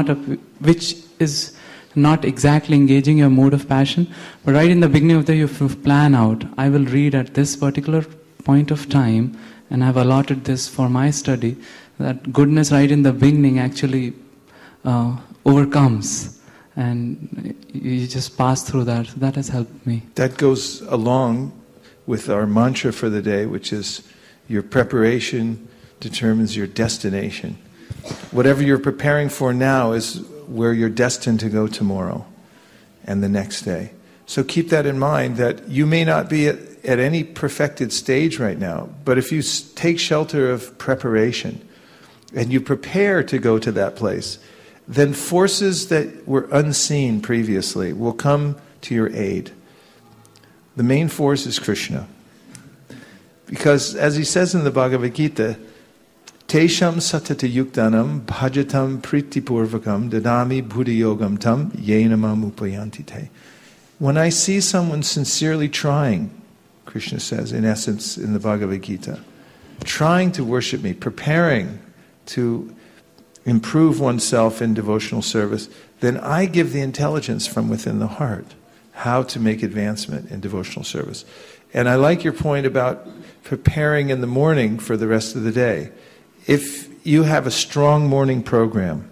is not exactly engaging your mode of passion, but right in the beginning of the day you plan out, I will read at this particular point of time, and I've allotted this for my study. That goodness right in the beginning actually overcomes, and you just pass through that. So that has helped me. That goes along with our mantra for the day, which is your preparation determines your destination. Whatever you're preparing for now is where you're destined to go tomorrow and the next day. So keep that in mind, that you may not be at any perfected stage right now, but if you take shelter of preparation and you prepare to go to that place, then forces that were unseen previously will come to your aid. The main force is Krishna. Because as he says in the Bhagavad Gita, Tesham satata yuktanam bhajatam pritipurvakam dadami buddhiyogam tam yenamam upayanti te. When I see someone sincerely trying, Krishna says in essence in the Bhagavad Gita, trying to worship me, preparing to improve oneself in devotional service, then I give the intelligence from within the heart how to make advancement in devotional service. And I like your point about preparing in the morning for the rest of the day. If you have a strong morning program,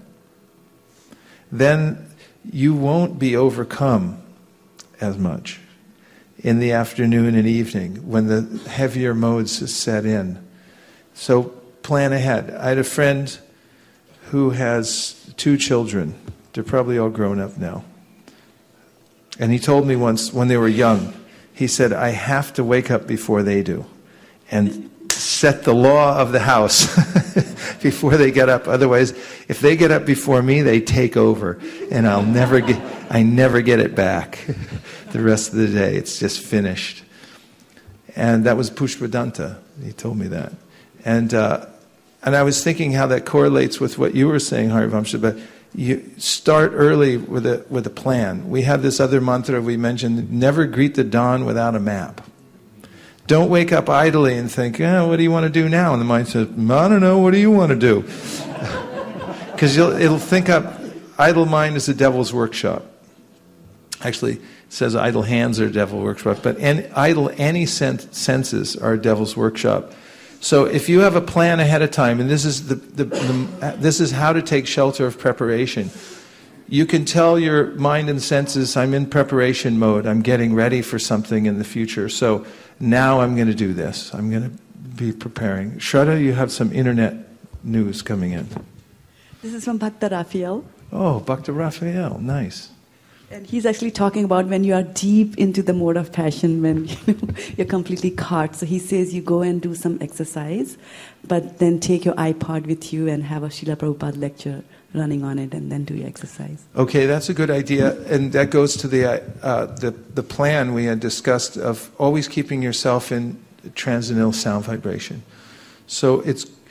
then you won't be overcome as much in the afternoon and evening when the heavier modes set in. So plan ahead. I had a friend who has 2 children. They're probably all grown up now. And he told me once when they were young, he said, I have to wake up before they do and set the law of the house before they get up. Otherwise, if they get up before me, they take over, and I never get it back the rest of the day. It's just finished. And that was Pushpadanta. He told me that. And I was thinking how that correlates with what you were saying, Harivamsha, but you start early with a plan. We have this other mantra we mentioned, never greet the dawn without a map. Don't wake up idly and think, what do you want to do now? And the mind says, I don't know, what do you want to do? Because it'll think up, idle mind is the devil's workshop. Actually, it says idle hands are devil's workshop, but idle any senses are a devil's workshop. So if you have a plan ahead of time, and this is this is how to take shelter of preparation, you can tell your mind and senses, I'm in preparation mode, I'm getting ready for something in the future. So now I'm going to do this. I'm going to be preparing. Shraddha, you have some internet news coming in. This is from Bhakta Raphael. Oh, Bhakta Raphael, nice. And he's actually talking about when you are deep into the mode of passion, when you're completely caught. So he says you go and do some exercise, but then take your iPod with you and have a Srila Prabhupada lecture running on it, and then do your exercise. Okay, that's a good idea, and that goes to the plan we had discussed of always keeping yourself in transcendental sound vibration. So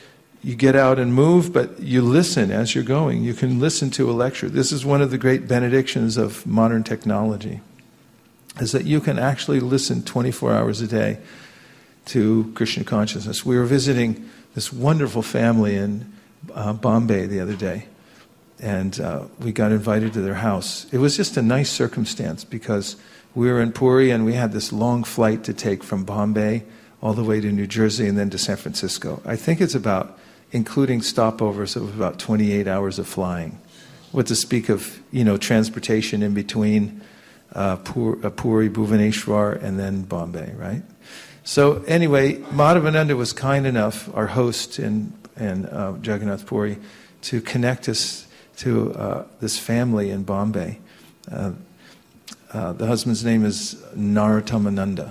you get out and move, but you listen as you're going. You can listen to a lecture. This is one of the great benedictions of modern technology, is that you can actually listen 24 hours a day to Krishna consciousness. We were visiting this wonderful family in Bombay the other day, and we got invited to their house. It was just a nice circumstance because we were in Puri and we had this long flight to take from Bombay all the way to New Jersey and then to San Francisco. I think it's about, including stopovers, of about 28 hours of flying. What to speak of, transportation in between Puri, Bhubaneswar, and then Bombay, right? So anyway, Madhavananda was kind enough, our host in Jagannath Puri, to connect us to this family in Bombay. The husband's name is Narottam.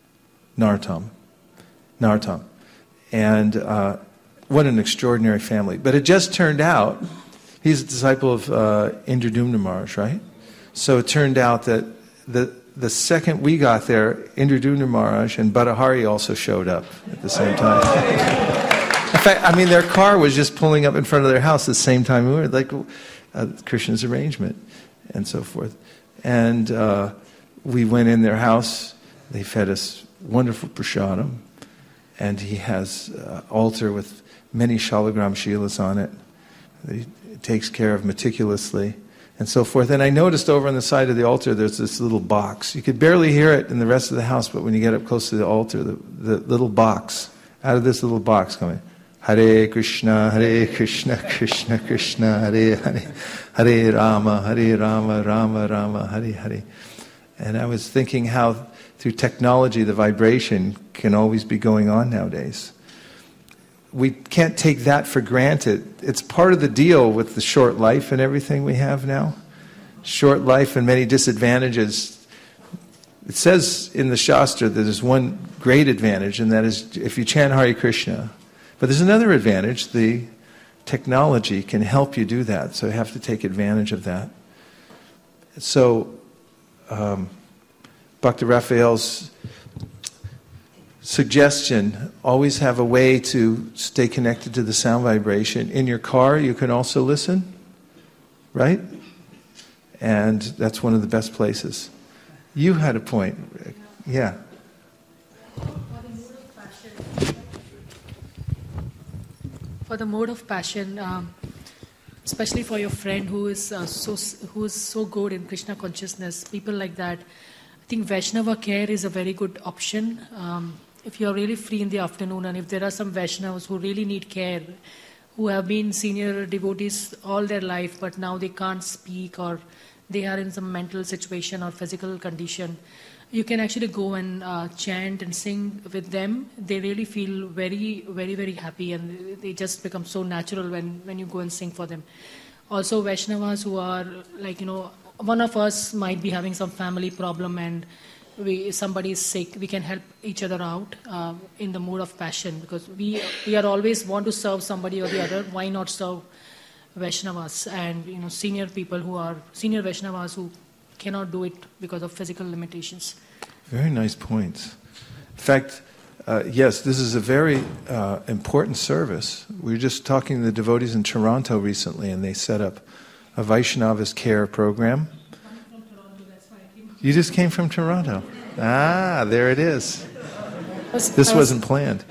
And what an extraordinary family. But it just turned out, he's a disciple of Indradumna Maharaj, right? So it turned out that the second we got there, Indradumna Maharaj and Bhattahari also showed up at the same time. In fact, their car was just pulling up in front of their house at the same time we were, like Krishna's arrangement and so forth. And we went in their house. They fed us wonderful prasadam. And he has an altar with many shalagram shilas on it that he takes care of meticulously and so forth. And I noticed over on the side of the altar there's this little box. You could barely hear it in the rest of the house, but when you get up close to the altar, the little box, out of this little box coming, Hare Krishna, Krishna Krishna, Hare Hare, Hare Rama, Rama Rama, Hare Hare. And I was thinking how through technology the vibration can always be going on nowadays. We can't take that for granted. It's part of the deal with the short life and everything we have now. Short life and many disadvantages. It says in the Shastra that there's one great advantage, and that is if you chant Hare Krishna. But there's another advantage. The technology can help you do that, so you have to take advantage of that. So, Bhakti Raphael's suggestion, always have a way to stay connected to the sound vibration. In your car, you can also listen, right? And that's one of the best places. You had a point, Rick. Yeah. For the mode of passion, especially for your friend who is so good in Krishna consciousness, people like that, I think Vaishnava care is a very good option. If you are really free in the afternoon, and if there are some Vaishnavas who really need care, who have been senior devotees all their life, but now they can't speak, or they are in some mental situation or physical condition, you can actually go and chant and sing with them. They really feel very, very, very happy, and they just become so natural when you go and sing for them. Also, Vaishnavas who are one of us might be having some family problem and somebody is sick, we can help each other out in the mode of passion, because we are always want to serve somebody or the other. Why not serve Vaishnavas and senior people who are senior Vaishnavas who cannot do it because of physical limitations? Very nice points. In fact, yes, this is a very important service. We were just talking to the devotees in Toronto recently, and they set up a Vaishnavas care program. You just came from Toronto. Ah, there it is. This wasn't planned.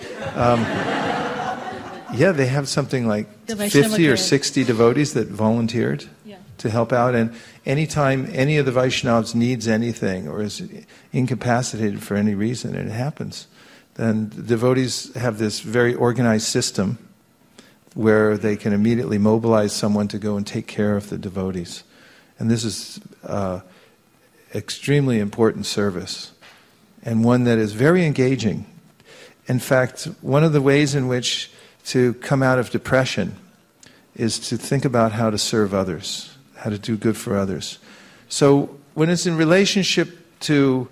Yeah, they have something like 50 or 60 devotees that volunteered to help out. And anytime any of the Vaishnavas needs anything or is incapacitated for any reason, and it happens, then the devotees have this very organized system where they can immediately mobilize someone to go and take care of the devotees. And this is extremely important service, and one that is very engaging. In fact, one of the ways in which to come out of depression is to think about how to serve others, how to do good for others. So when it's in relationship to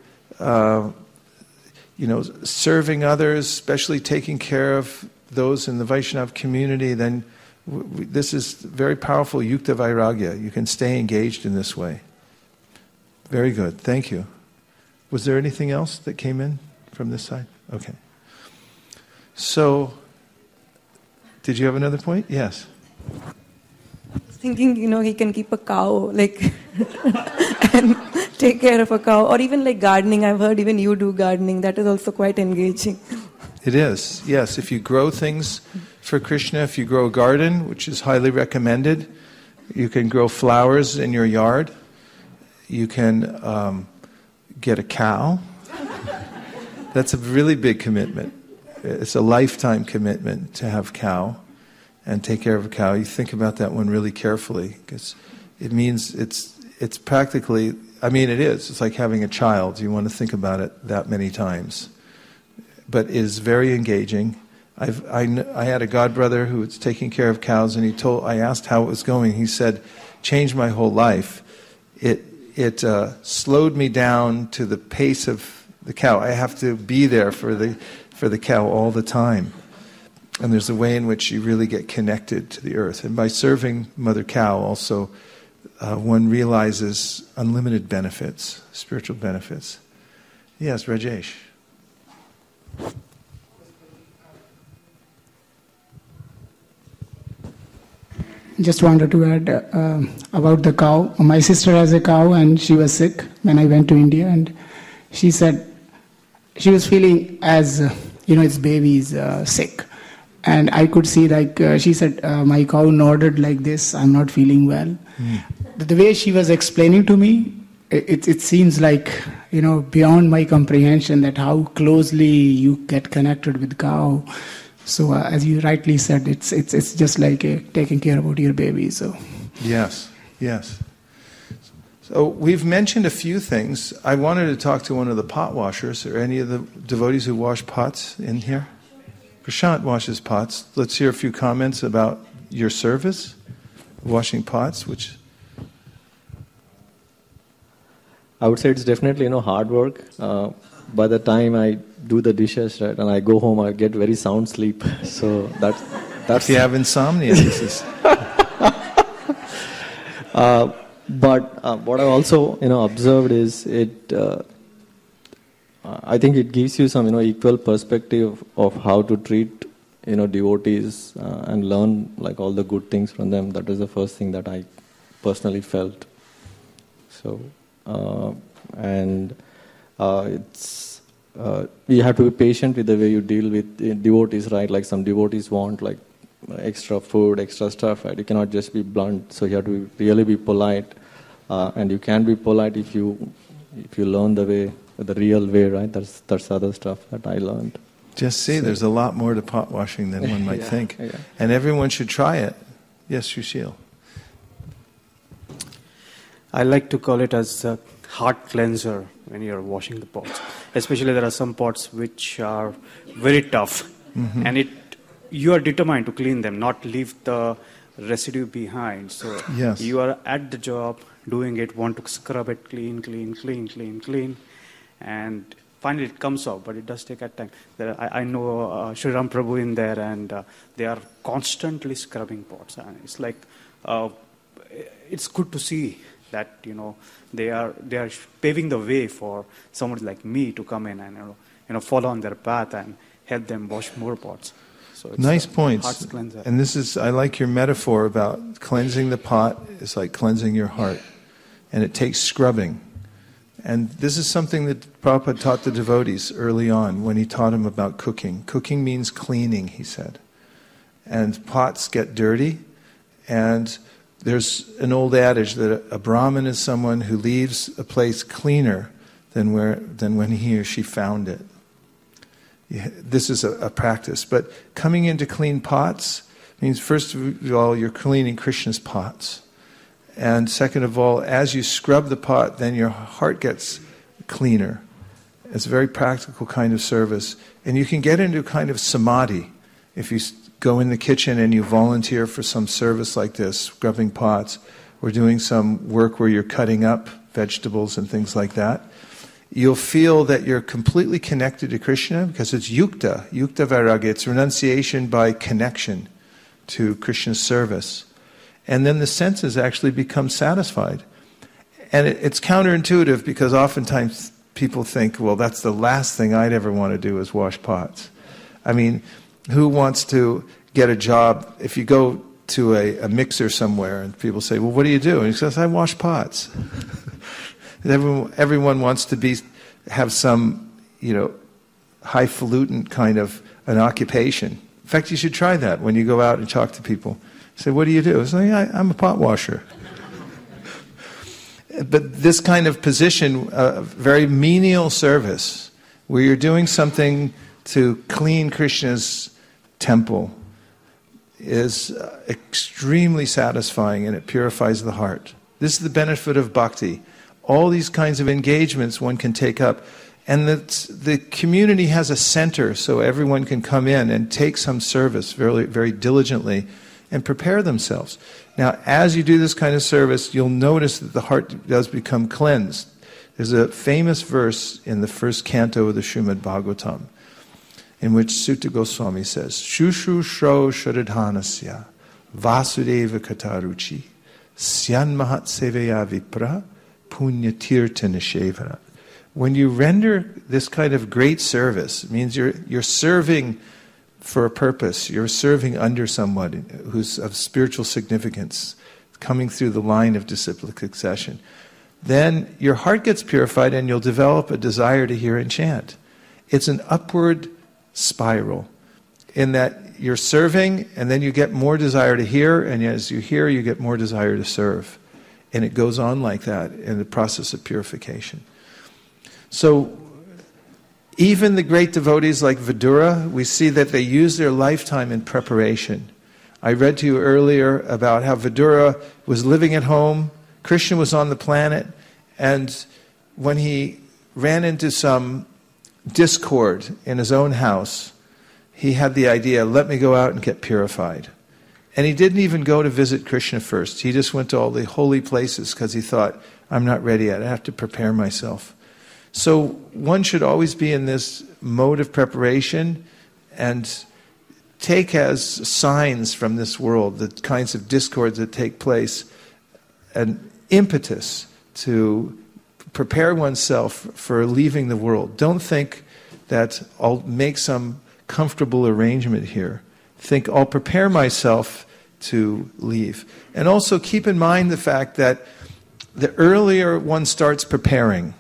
serving others, especially taking care of those in the Vaishnava community, then this is very powerful yukta vairagya. You can stay engaged in this way. Very good. Thank you. Was there anything else that came in from this side? Okay. So, Did you have another point? Yes. Thinking, he can keep a cow, and take care of a cow, or even gardening. I've heard even you do gardening. That is also quite engaging. It is, yes. If you grow things for Krishna, if you grow a garden, which is highly recommended, you can grow flowers in your yard. You can get a cow. That's a really big commitment. It's a lifetime commitment to have cow and take care of a cow. You think about that one really carefully, because it means it's practically, it is. It's like having a child. You want to think about it that many times. But it is very engaging. I had a godbrother who was taking care of cows, and I asked how it was going. He said, changed my whole life. It slowed me down to the pace of the cow. I have to be there for the cow all the time. And there's a way in which you really get connected to the earth. And by serving Mother Cow also, one realizes unlimited benefits, spiritual benefits. Yes, Rajesh. Just wanted to add about the cow. My sister has a cow and she was sick when I went to India, and she said she was feeling as, its baby is sick. And I could see, she said, my cow nodded like this, I'm not feeling well. The way she was explaining to me, it seems like, beyond my comprehension, that how closely you get connected with cow. So as you rightly said, it's just like taking care about your baby. So yes. So we've mentioned a few things. I wanted to talk to one of the pot washers, or any of the devotees who wash pots in here. Prashant washes pots. Let's hear a few comments about your service, washing pots, which... I would say it's definitely, hard work. By the time I do the dishes, right, and I go home, I get very sound sleep. So that's... If you have insomnia, this is... But what I also, observed is I think it gives you some, equal perspective of how to treat, devotees and learn all the good things from them. That is the first thing that I personally felt. So, it's you have to be patient with the way you deal with devotees, right? Like some devotees want extra food, extra stuff, right? You cannot just be blunt. So you have to really be polite, and you can be polite if you learn the real way, right? That's other stuff that I learned. Just see, there's a lot more to pot washing than one might think. Yeah. And everyone should try it. Yes, Sushil. I like to call it as a heart cleanser when you're washing the pots. Especially there are some pots which are very tough. Mm-hmm. And you are determined to clean them, not leave the residue behind. So yes. You are at the job, doing it, want to scrub it clean. And finally it comes out, but it does take a time. I know Sri Ram Prabhu in there, and they are constantly scrubbing pots. And it's like, it's good to see that, they are paving the way for someone like me to come in and follow on their path and help them wash more pots. So it's nice points. Heart cleanser. And I like your metaphor about cleansing the pot. It's like cleansing your heart. And it takes scrubbing. And this is something that Prabhupada taught the devotees early on when he taught them about cooking. Cooking means cleaning, he said. And pots get dirty. And there's an old adage that a Brahmin is someone who leaves a place cleaner than when he or she found it. This is a practice. But coming into clean pots means, first of all, you're cleaning Krishna's pots. And second of all, as you scrub the pot, then your heart gets cleaner. It's a very practical kind of service. And you can get into a kind of samadhi if you go in the kitchen and you volunteer for some service like this, scrubbing pots, or doing some work where you're cutting up vegetables and things like that. You'll feel that you're completely connected to Krishna because it's yukta vairagya. It's renunciation by connection to Krishna's service. And then the senses actually become satisfied. And it's counterintuitive because oftentimes people think, well, that's the last thing I'd ever want to do is wash pots. I mean, who wants to get a job, if you go to a mixer somewhere and people say, well, what do you do? And he says, I wash pots. Everyone wants to have some, highfalutin kind of an occupation. In fact, you should try that when you go out and talk to people. Say, what do you do? It's like, I'm a pot washer. But this kind of position, very menial service, where you're doing something to clean Krishna's temple, is extremely satisfying, and it purifies the heart. This is the benefit of bhakti. All these kinds of engagements one can take up. And the community has a center so everyone can come in and take some service very, very diligently and prepare themselves. Now, as you do this kind of service, you'll notice that the heart does become cleansed. There's a famous verse in the first canto of the Srimad Bhagavatam in which Sutta Goswami says, Shushu Shro Sharadhanasya Vasudeva Kataruchi Syan Mahat Seveya Vipra Punya Tirtha Nishevara. When you render this kind of great service, it means you're serving for a purpose. You're serving under someone who's of spiritual significance, coming through the line of disciplic succession. Then your heart gets purified and you'll develop a desire to hear and chant. It's an upward spiral in that you're serving and then you get more desire to hear, and as you hear, you get more desire to serve. And it goes on like that in the process of purification. So even the great devotees like Vidura, we see that they use their lifetime in preparation. I read to you earlier about how Vidura was living at home, Krishna was on the planet, and when he ran into some discord in his own house, he had the idea, let me go out and get purified. And he didn't even go to visit Krishna first. He just went to all the holy places because he thought, I'm not ready yet, I have to prepare myself. So one should always be in this mode of preparation and take as signs from this world the kinds of discords that take place, an impetus to prepare oneself for leaving the world. Don't think that I'll make some comfortable arrangement here. Think I'll prepare myself to leave. And also keep in mind the fact that the earlier one starts preparing,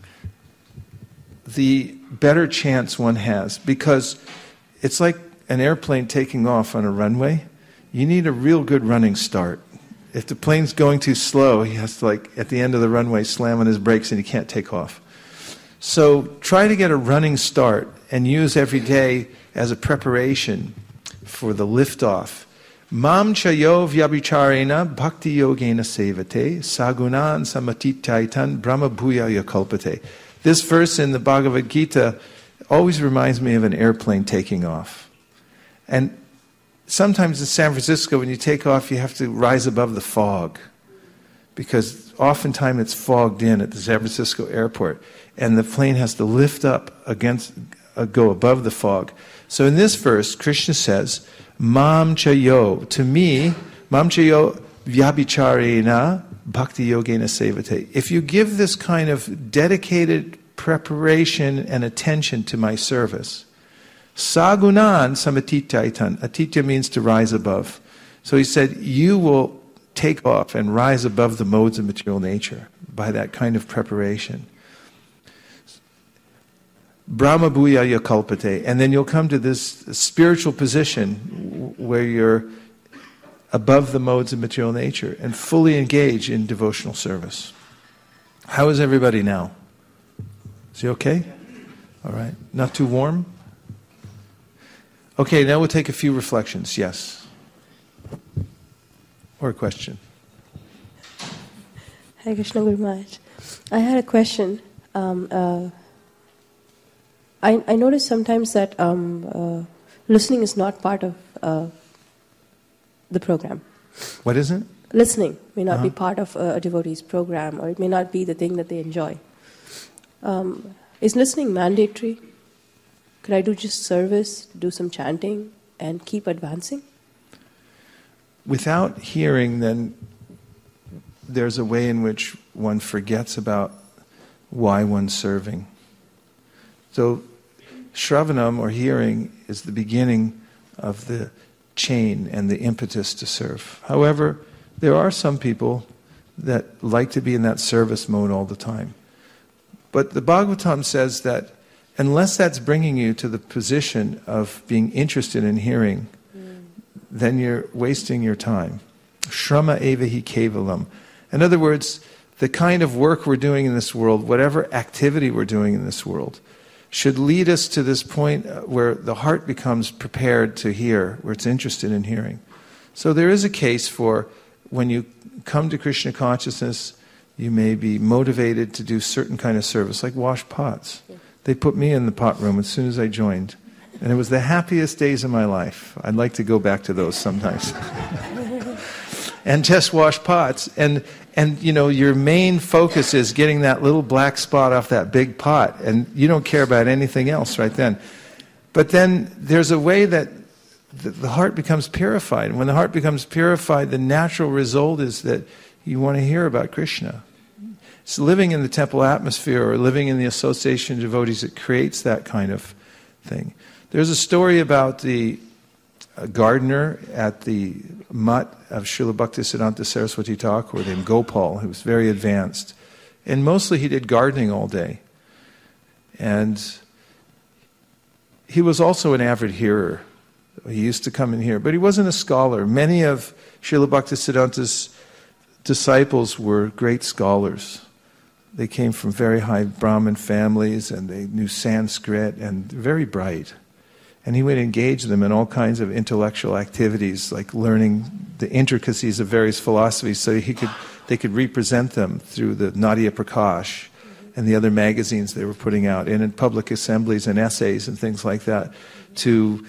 the better chance one has, because it's like an airplane taking off on a runway. You need a real good running start. If the plane's going too slow, he has to, at the end of the runway, slam on his brakes and he can't take off. So try to get a running start and use every day as a preparation for the liftoff. Mam chayo vyabhicharena bhakti yogena sevate sagunan samatitaitan brahma bhuya yakalpate. This verse in the Bhagavad Gita always reminds me of an airplane taking off. And sometimes in San Francisco, when you take off, you have to rise above the fog, because oftentimes it's fogged in at the San Francisco airport, and the plane has to lift up go above the fog. So in this verse, Krishna says, Mam chayo, to me, Mam chayo vyabhicharena bhakti yogena sevate. If you give this kind of dedicated preparation and attention to my service, sagunan samatitaitan. Atitya means to rise above. So he said, you will take off and rise above the modes of material nature by that kind of preparation. Brahma bhuya yakalpate. And then you'll come to this spiritual position where you're above the modes of material nature and fully engage in devotional service. How is everybody now? Is he okay? All right. Not too warm? Okay, now we'll take a few reflections. Yes? Or a question? Hare Krishna Guru Maharaj. I had a question. I notice sometimes that listening is not part of the program. What is it? Listening may not be part of a devotee's program, or it may not be the thing that they enjoy. Is listening mandatory? Could I do just service, do some chanting, and keep advancing? Without hearing, then there's a way in which one forgets about why one's serving. So Shravanam, or hearing, is the beginning of the chain and the impetus to serve. However, there are some people that like to be in that service mode all the time. But the Bhagavatam says that unless that's bringing you to the position of being interested in hearing, then you're wasting your time. Shrama eva hi kevalam. In other words, the kind of work we're doing in this world, whatever activity we're doing in this world, should lead us to this point where the heart becomes prepared to hear, where it's interested in hearing. So there is a case for when you come to Krishna consciousness, you may be motivated to do certain kind of service, like wash pots. They put me in the pot room as soon as I joined. And it was the happiest days of my life. I'd like to go back to those sometimes. And just wash pots. And you know, your main focus is getting that little black spot off that big pot. And you don't care about anything else right then. But then there's a way that the heart becomes purified. And when the heart becomes purified, the natural result is that you want to hear about Krishna. It's living in the temple atmosphere or living in the association of devotees that creates that kind of thing. There's a story about the gardener at the mutt of Srila Bhaktisiddhanta Saraswati Thakur named Gopal, who was very advanced. And mostly he did gardening all day. And he was also an avid hearer. He used to come and hear, but he wasn't a scholar. Many of Srila Bhaktisiddhanta's disciples were great scholars. They came from very high Brahmin families and they knew Sanskrit and very bright. And he would engage them in all kinds of intellectual activities, like learning the intricacies of various philosophies so they could represent them through the Nadia Prakash and the other magazines they were putting out, and in public assemblies and essays and things like that, to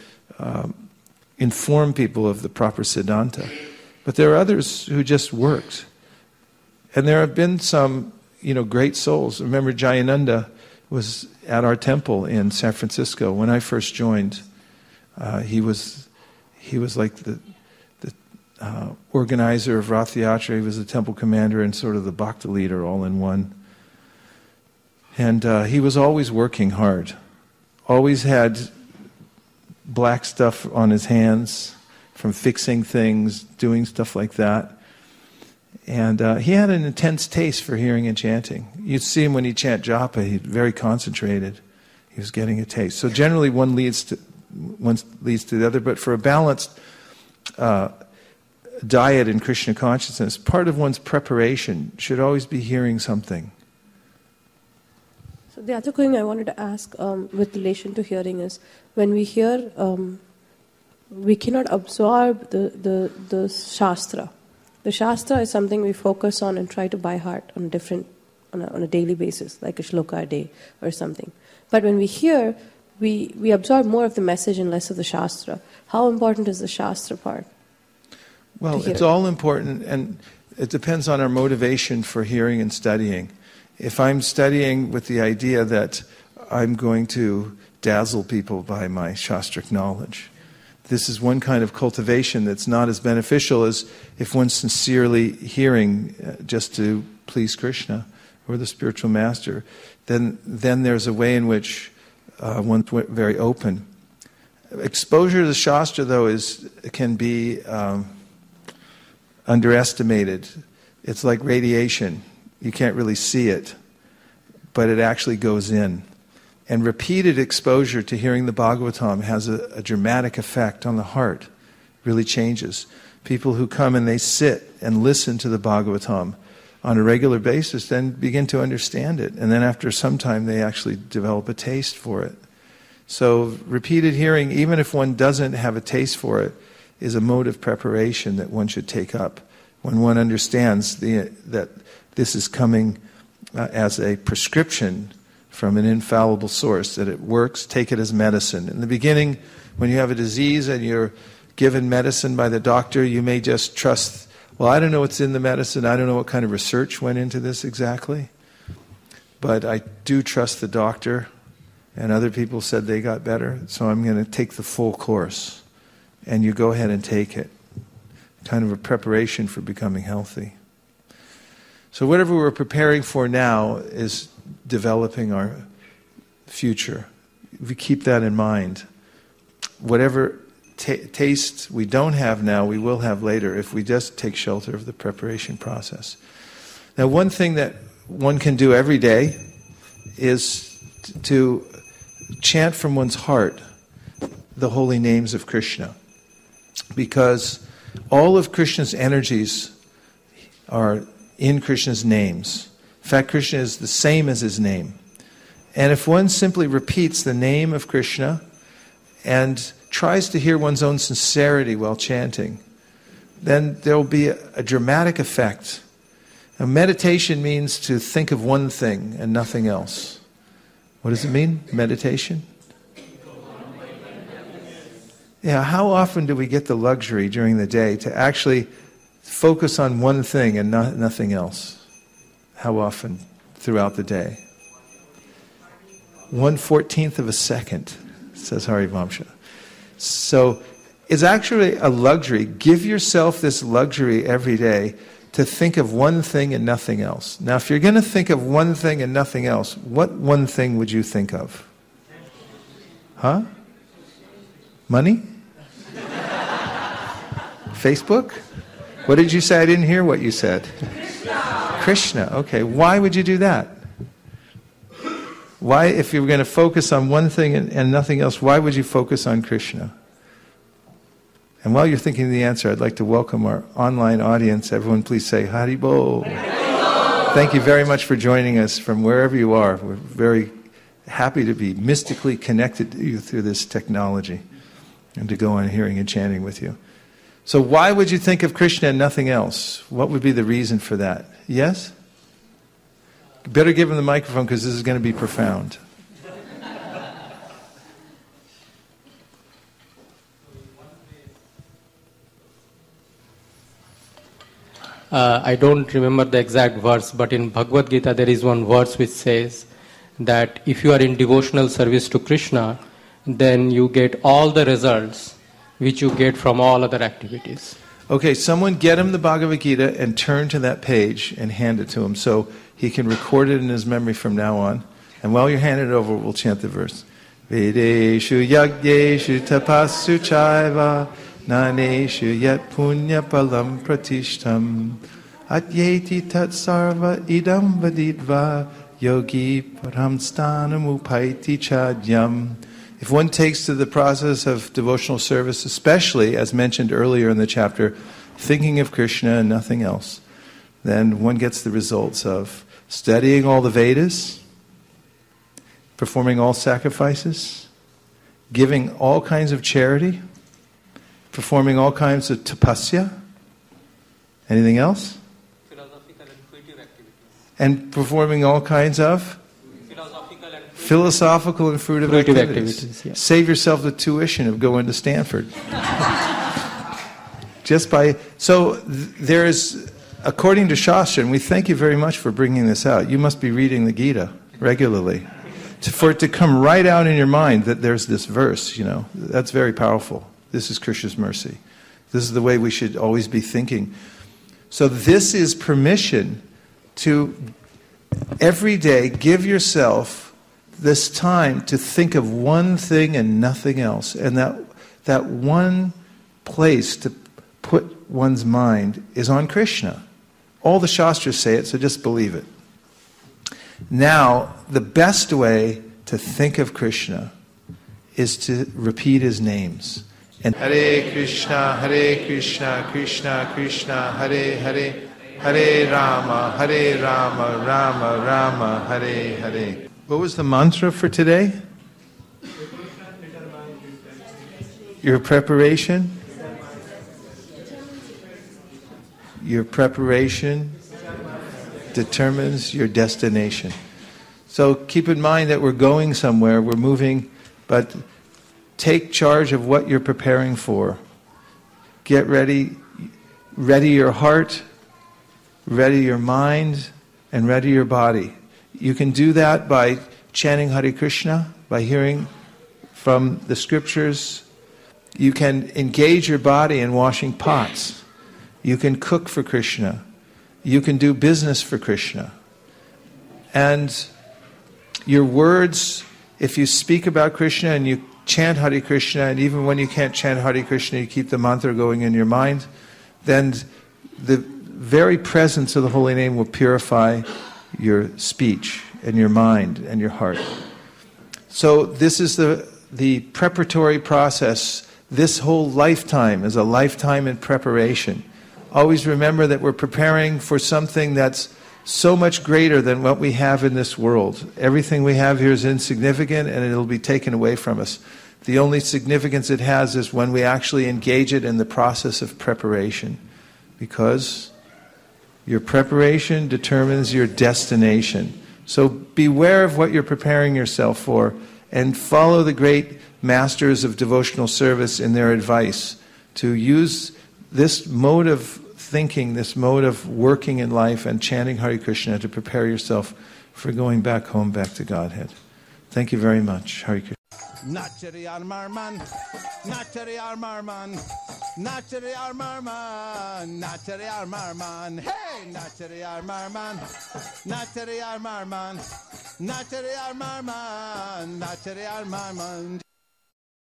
inform people of the proper Siddhanta. But there are others who just worked. And there have been some, great souls. Remember, Jayananda was at our temple in San Francisco when I first joined. He was like the organizer of Rath Yatra. He was the temple commander and sort of the bhakta leader all in one. And he was always working hard. Always had black stuff on his hands from fixing things, doing stuff like that. And he had an intense taste for hearing and chanting. You'd see him when he'd chant japa, he'd very concentrated. He was getting a taste. So generally one leads to the other, but for a balanced diet in Krishna consciousness, part of one's preparation should always be hearing something. So the other thing I wanted to ask with relation to hearing is, when we hear, we cannot absorb the Shastra. The Shastra is something we focus on and try to by heart on a daily basis, like a shloka a day or something. But when we hear, we absorb more of the message and less of the Shastra. How important is the Shastra part? Well, it's all important, and it depends on our motivation for hearing and studying. If I'm studying with the idea that I'm going to dazzle people by my Shastric knowledge, this is one kind of cultivation that's not as beneficial as if one's sincerely hearing just to please Krishna or the spiritual master. Then there's a way in which one's very open. Exposure to the Shastra, though, can be underestimated. It's like radiation. You can't really see it, but it actually goes in. And repeated exposure to hearing the Bhagavatam has a dramatic effect on the heart. Really changes. People who come and they sit and listen to the Bhagavatam on a regular basis then begin to understand it. And then after some time they actually develop a taste for it. So repeated hearing, even if one doesn't have a taste for it, is a mode of preparation that one should take up when one understands that this is coming as a prescription from an infallible source, that it works. Take it as medicine. In the beginning, when you have a disease and you're given medicine by the doctor, you may just trust, well, I don't know what's in the medicine, I don't know what kind of research went into this exactly, but I do trust the doctor, and other people said they got better, so I'm going to take the full course. And you go ahead and take it. Kind of a preparation for becoming healthy. So whatever we're preparing for now is developing our future. If we keep that in mind, whatever taste we don't have now, we will have later if we just take shelter of the preparation process. Now, one thing that one can do every day is to chant from one's heart the holy names of Krishna, because all of Krishna's energies are in Krishna's names. In fact, Krishna is the same as his name. And if one simply repeats the name of Krishna and tries to hear one's own sincerity while chanting, then there will be a dramatic effect. Now, meditation means to think of one thing and nothing else. What does it mean, meditation? Yeah, how often do we get the luxury during the day to actually focus on one thing and nothing else? How often throughout the day? 1/14 of a second, says Harivamsha. So it's actually a luxury. Give yourself this luxury every day to think of one thing and nothing else. Now, if you're going to think of one thing and nothing else, what one thing would you think of? Huh? Money? Facebook? What did you say? I didn't hear what you said. Krishna. Okay, why would you do that? Why, if you were going to focus on one thing and nothing else, why would you focus on Krishna? And while you're thinking of the answer, I'd like to welcome our online audience. Everyone please say Haribol. Thank you very much for joining us from wherever you are. We're very happy to be mystically connected to you through this technology and to go on hearing and chanting with you. So why would you think of Krishna and nothing else? What would be the reason for that? Yes? Better give him the microphone because this is going to be profound. I don't remember the exact verse, but in Bhagavad Gita there is one verse which says that if you are in devotional service to Krishna, then you get all the results which you get from all other activities. Okay, someone get him the Bhagavad Gita and turn to that page and hand it to him so he can record it in his memory from now on. And while you're handing it over, we'll chant the verse. Vedeshu yagyeshu tapassu chaiva naneshu yat punya palam pratishtam atyeti tat sarva idam vadidva yogi paramstanam upaiti chadyam. If one takes to the process of devotional service, especially, as mentioned earlier in the chapter, thinking of Krishna and nothing else, then one gets the results of studying all the Vedas, performing all sacrifices, giving all kinds of charity, performing all kinds of tapasya. Anything else? Philosophical and creative activities. And performing all kinds of? Philosophical and fruitive activities. Yeah. Save yourself the tuition of going to Stanford. Just by there's, according to Shastra, and we thank you very much for bringing this out. You must be reading the Gita regularly, for it to come right out in your mind that there's this verse. You know, that's very powerful. This is Krishna's mercy. This is the way we should always be thinking. So this is permission to every day give yourself this time to think of one thing and nothing else. And that one place to put one's mind is on Krishna. All the Shastras say it, so just believe it. Now, the best way to think of Krishna is to repeat his names. And Hare Krishna, Krishna Krishna, Hare Hare, Hare Rama, Rama Rama, Hare Hare. What was the mantra for today? Your preparation? Your preparation determines your destination. So keep in mind that we're going somewhere, we're moving, but take charge of what you're preparing for. Get ready, ready your heart, ready your mind, and ready your body. You can do that by chanting Hare Krishna, by hearing from the scriptures. You can engage your body in washing pots. You can cook for Krishna. You can do business for Krishna. And your words, if you speak about Krishna and you chant Hare Krishna, and even when you can't chant Hare Krishna, you keep the mantra going in your mind, then the very presence of the holy name will purify your speech and your mind and your heart. So this is the preparatory process. This whole lifetime is a lifetime in preparation. Always remember that we're preparing for something that's so much greater than what we have in this world. Everything we have here is insignificant and it'll be taken away from us. The only significance it has is when we actually engage it in the process of preparation. Because your preparation determines your destination. So beware of what you're preparing yourself for and follow the great masters of devotional service in their advice to use this mode of thinking, this mode of working in life and chanting Hare Krishna to prepare yourself for going back home, back to Godhead. Thank you very much. Hare Krishna. Nachari Armarman, Nachari Armarman, Nachari Armarman, Nachari Armarman, hey, Nachari Armarman, Nachari Armarman, Nachari Armarman, Nachari Armarman.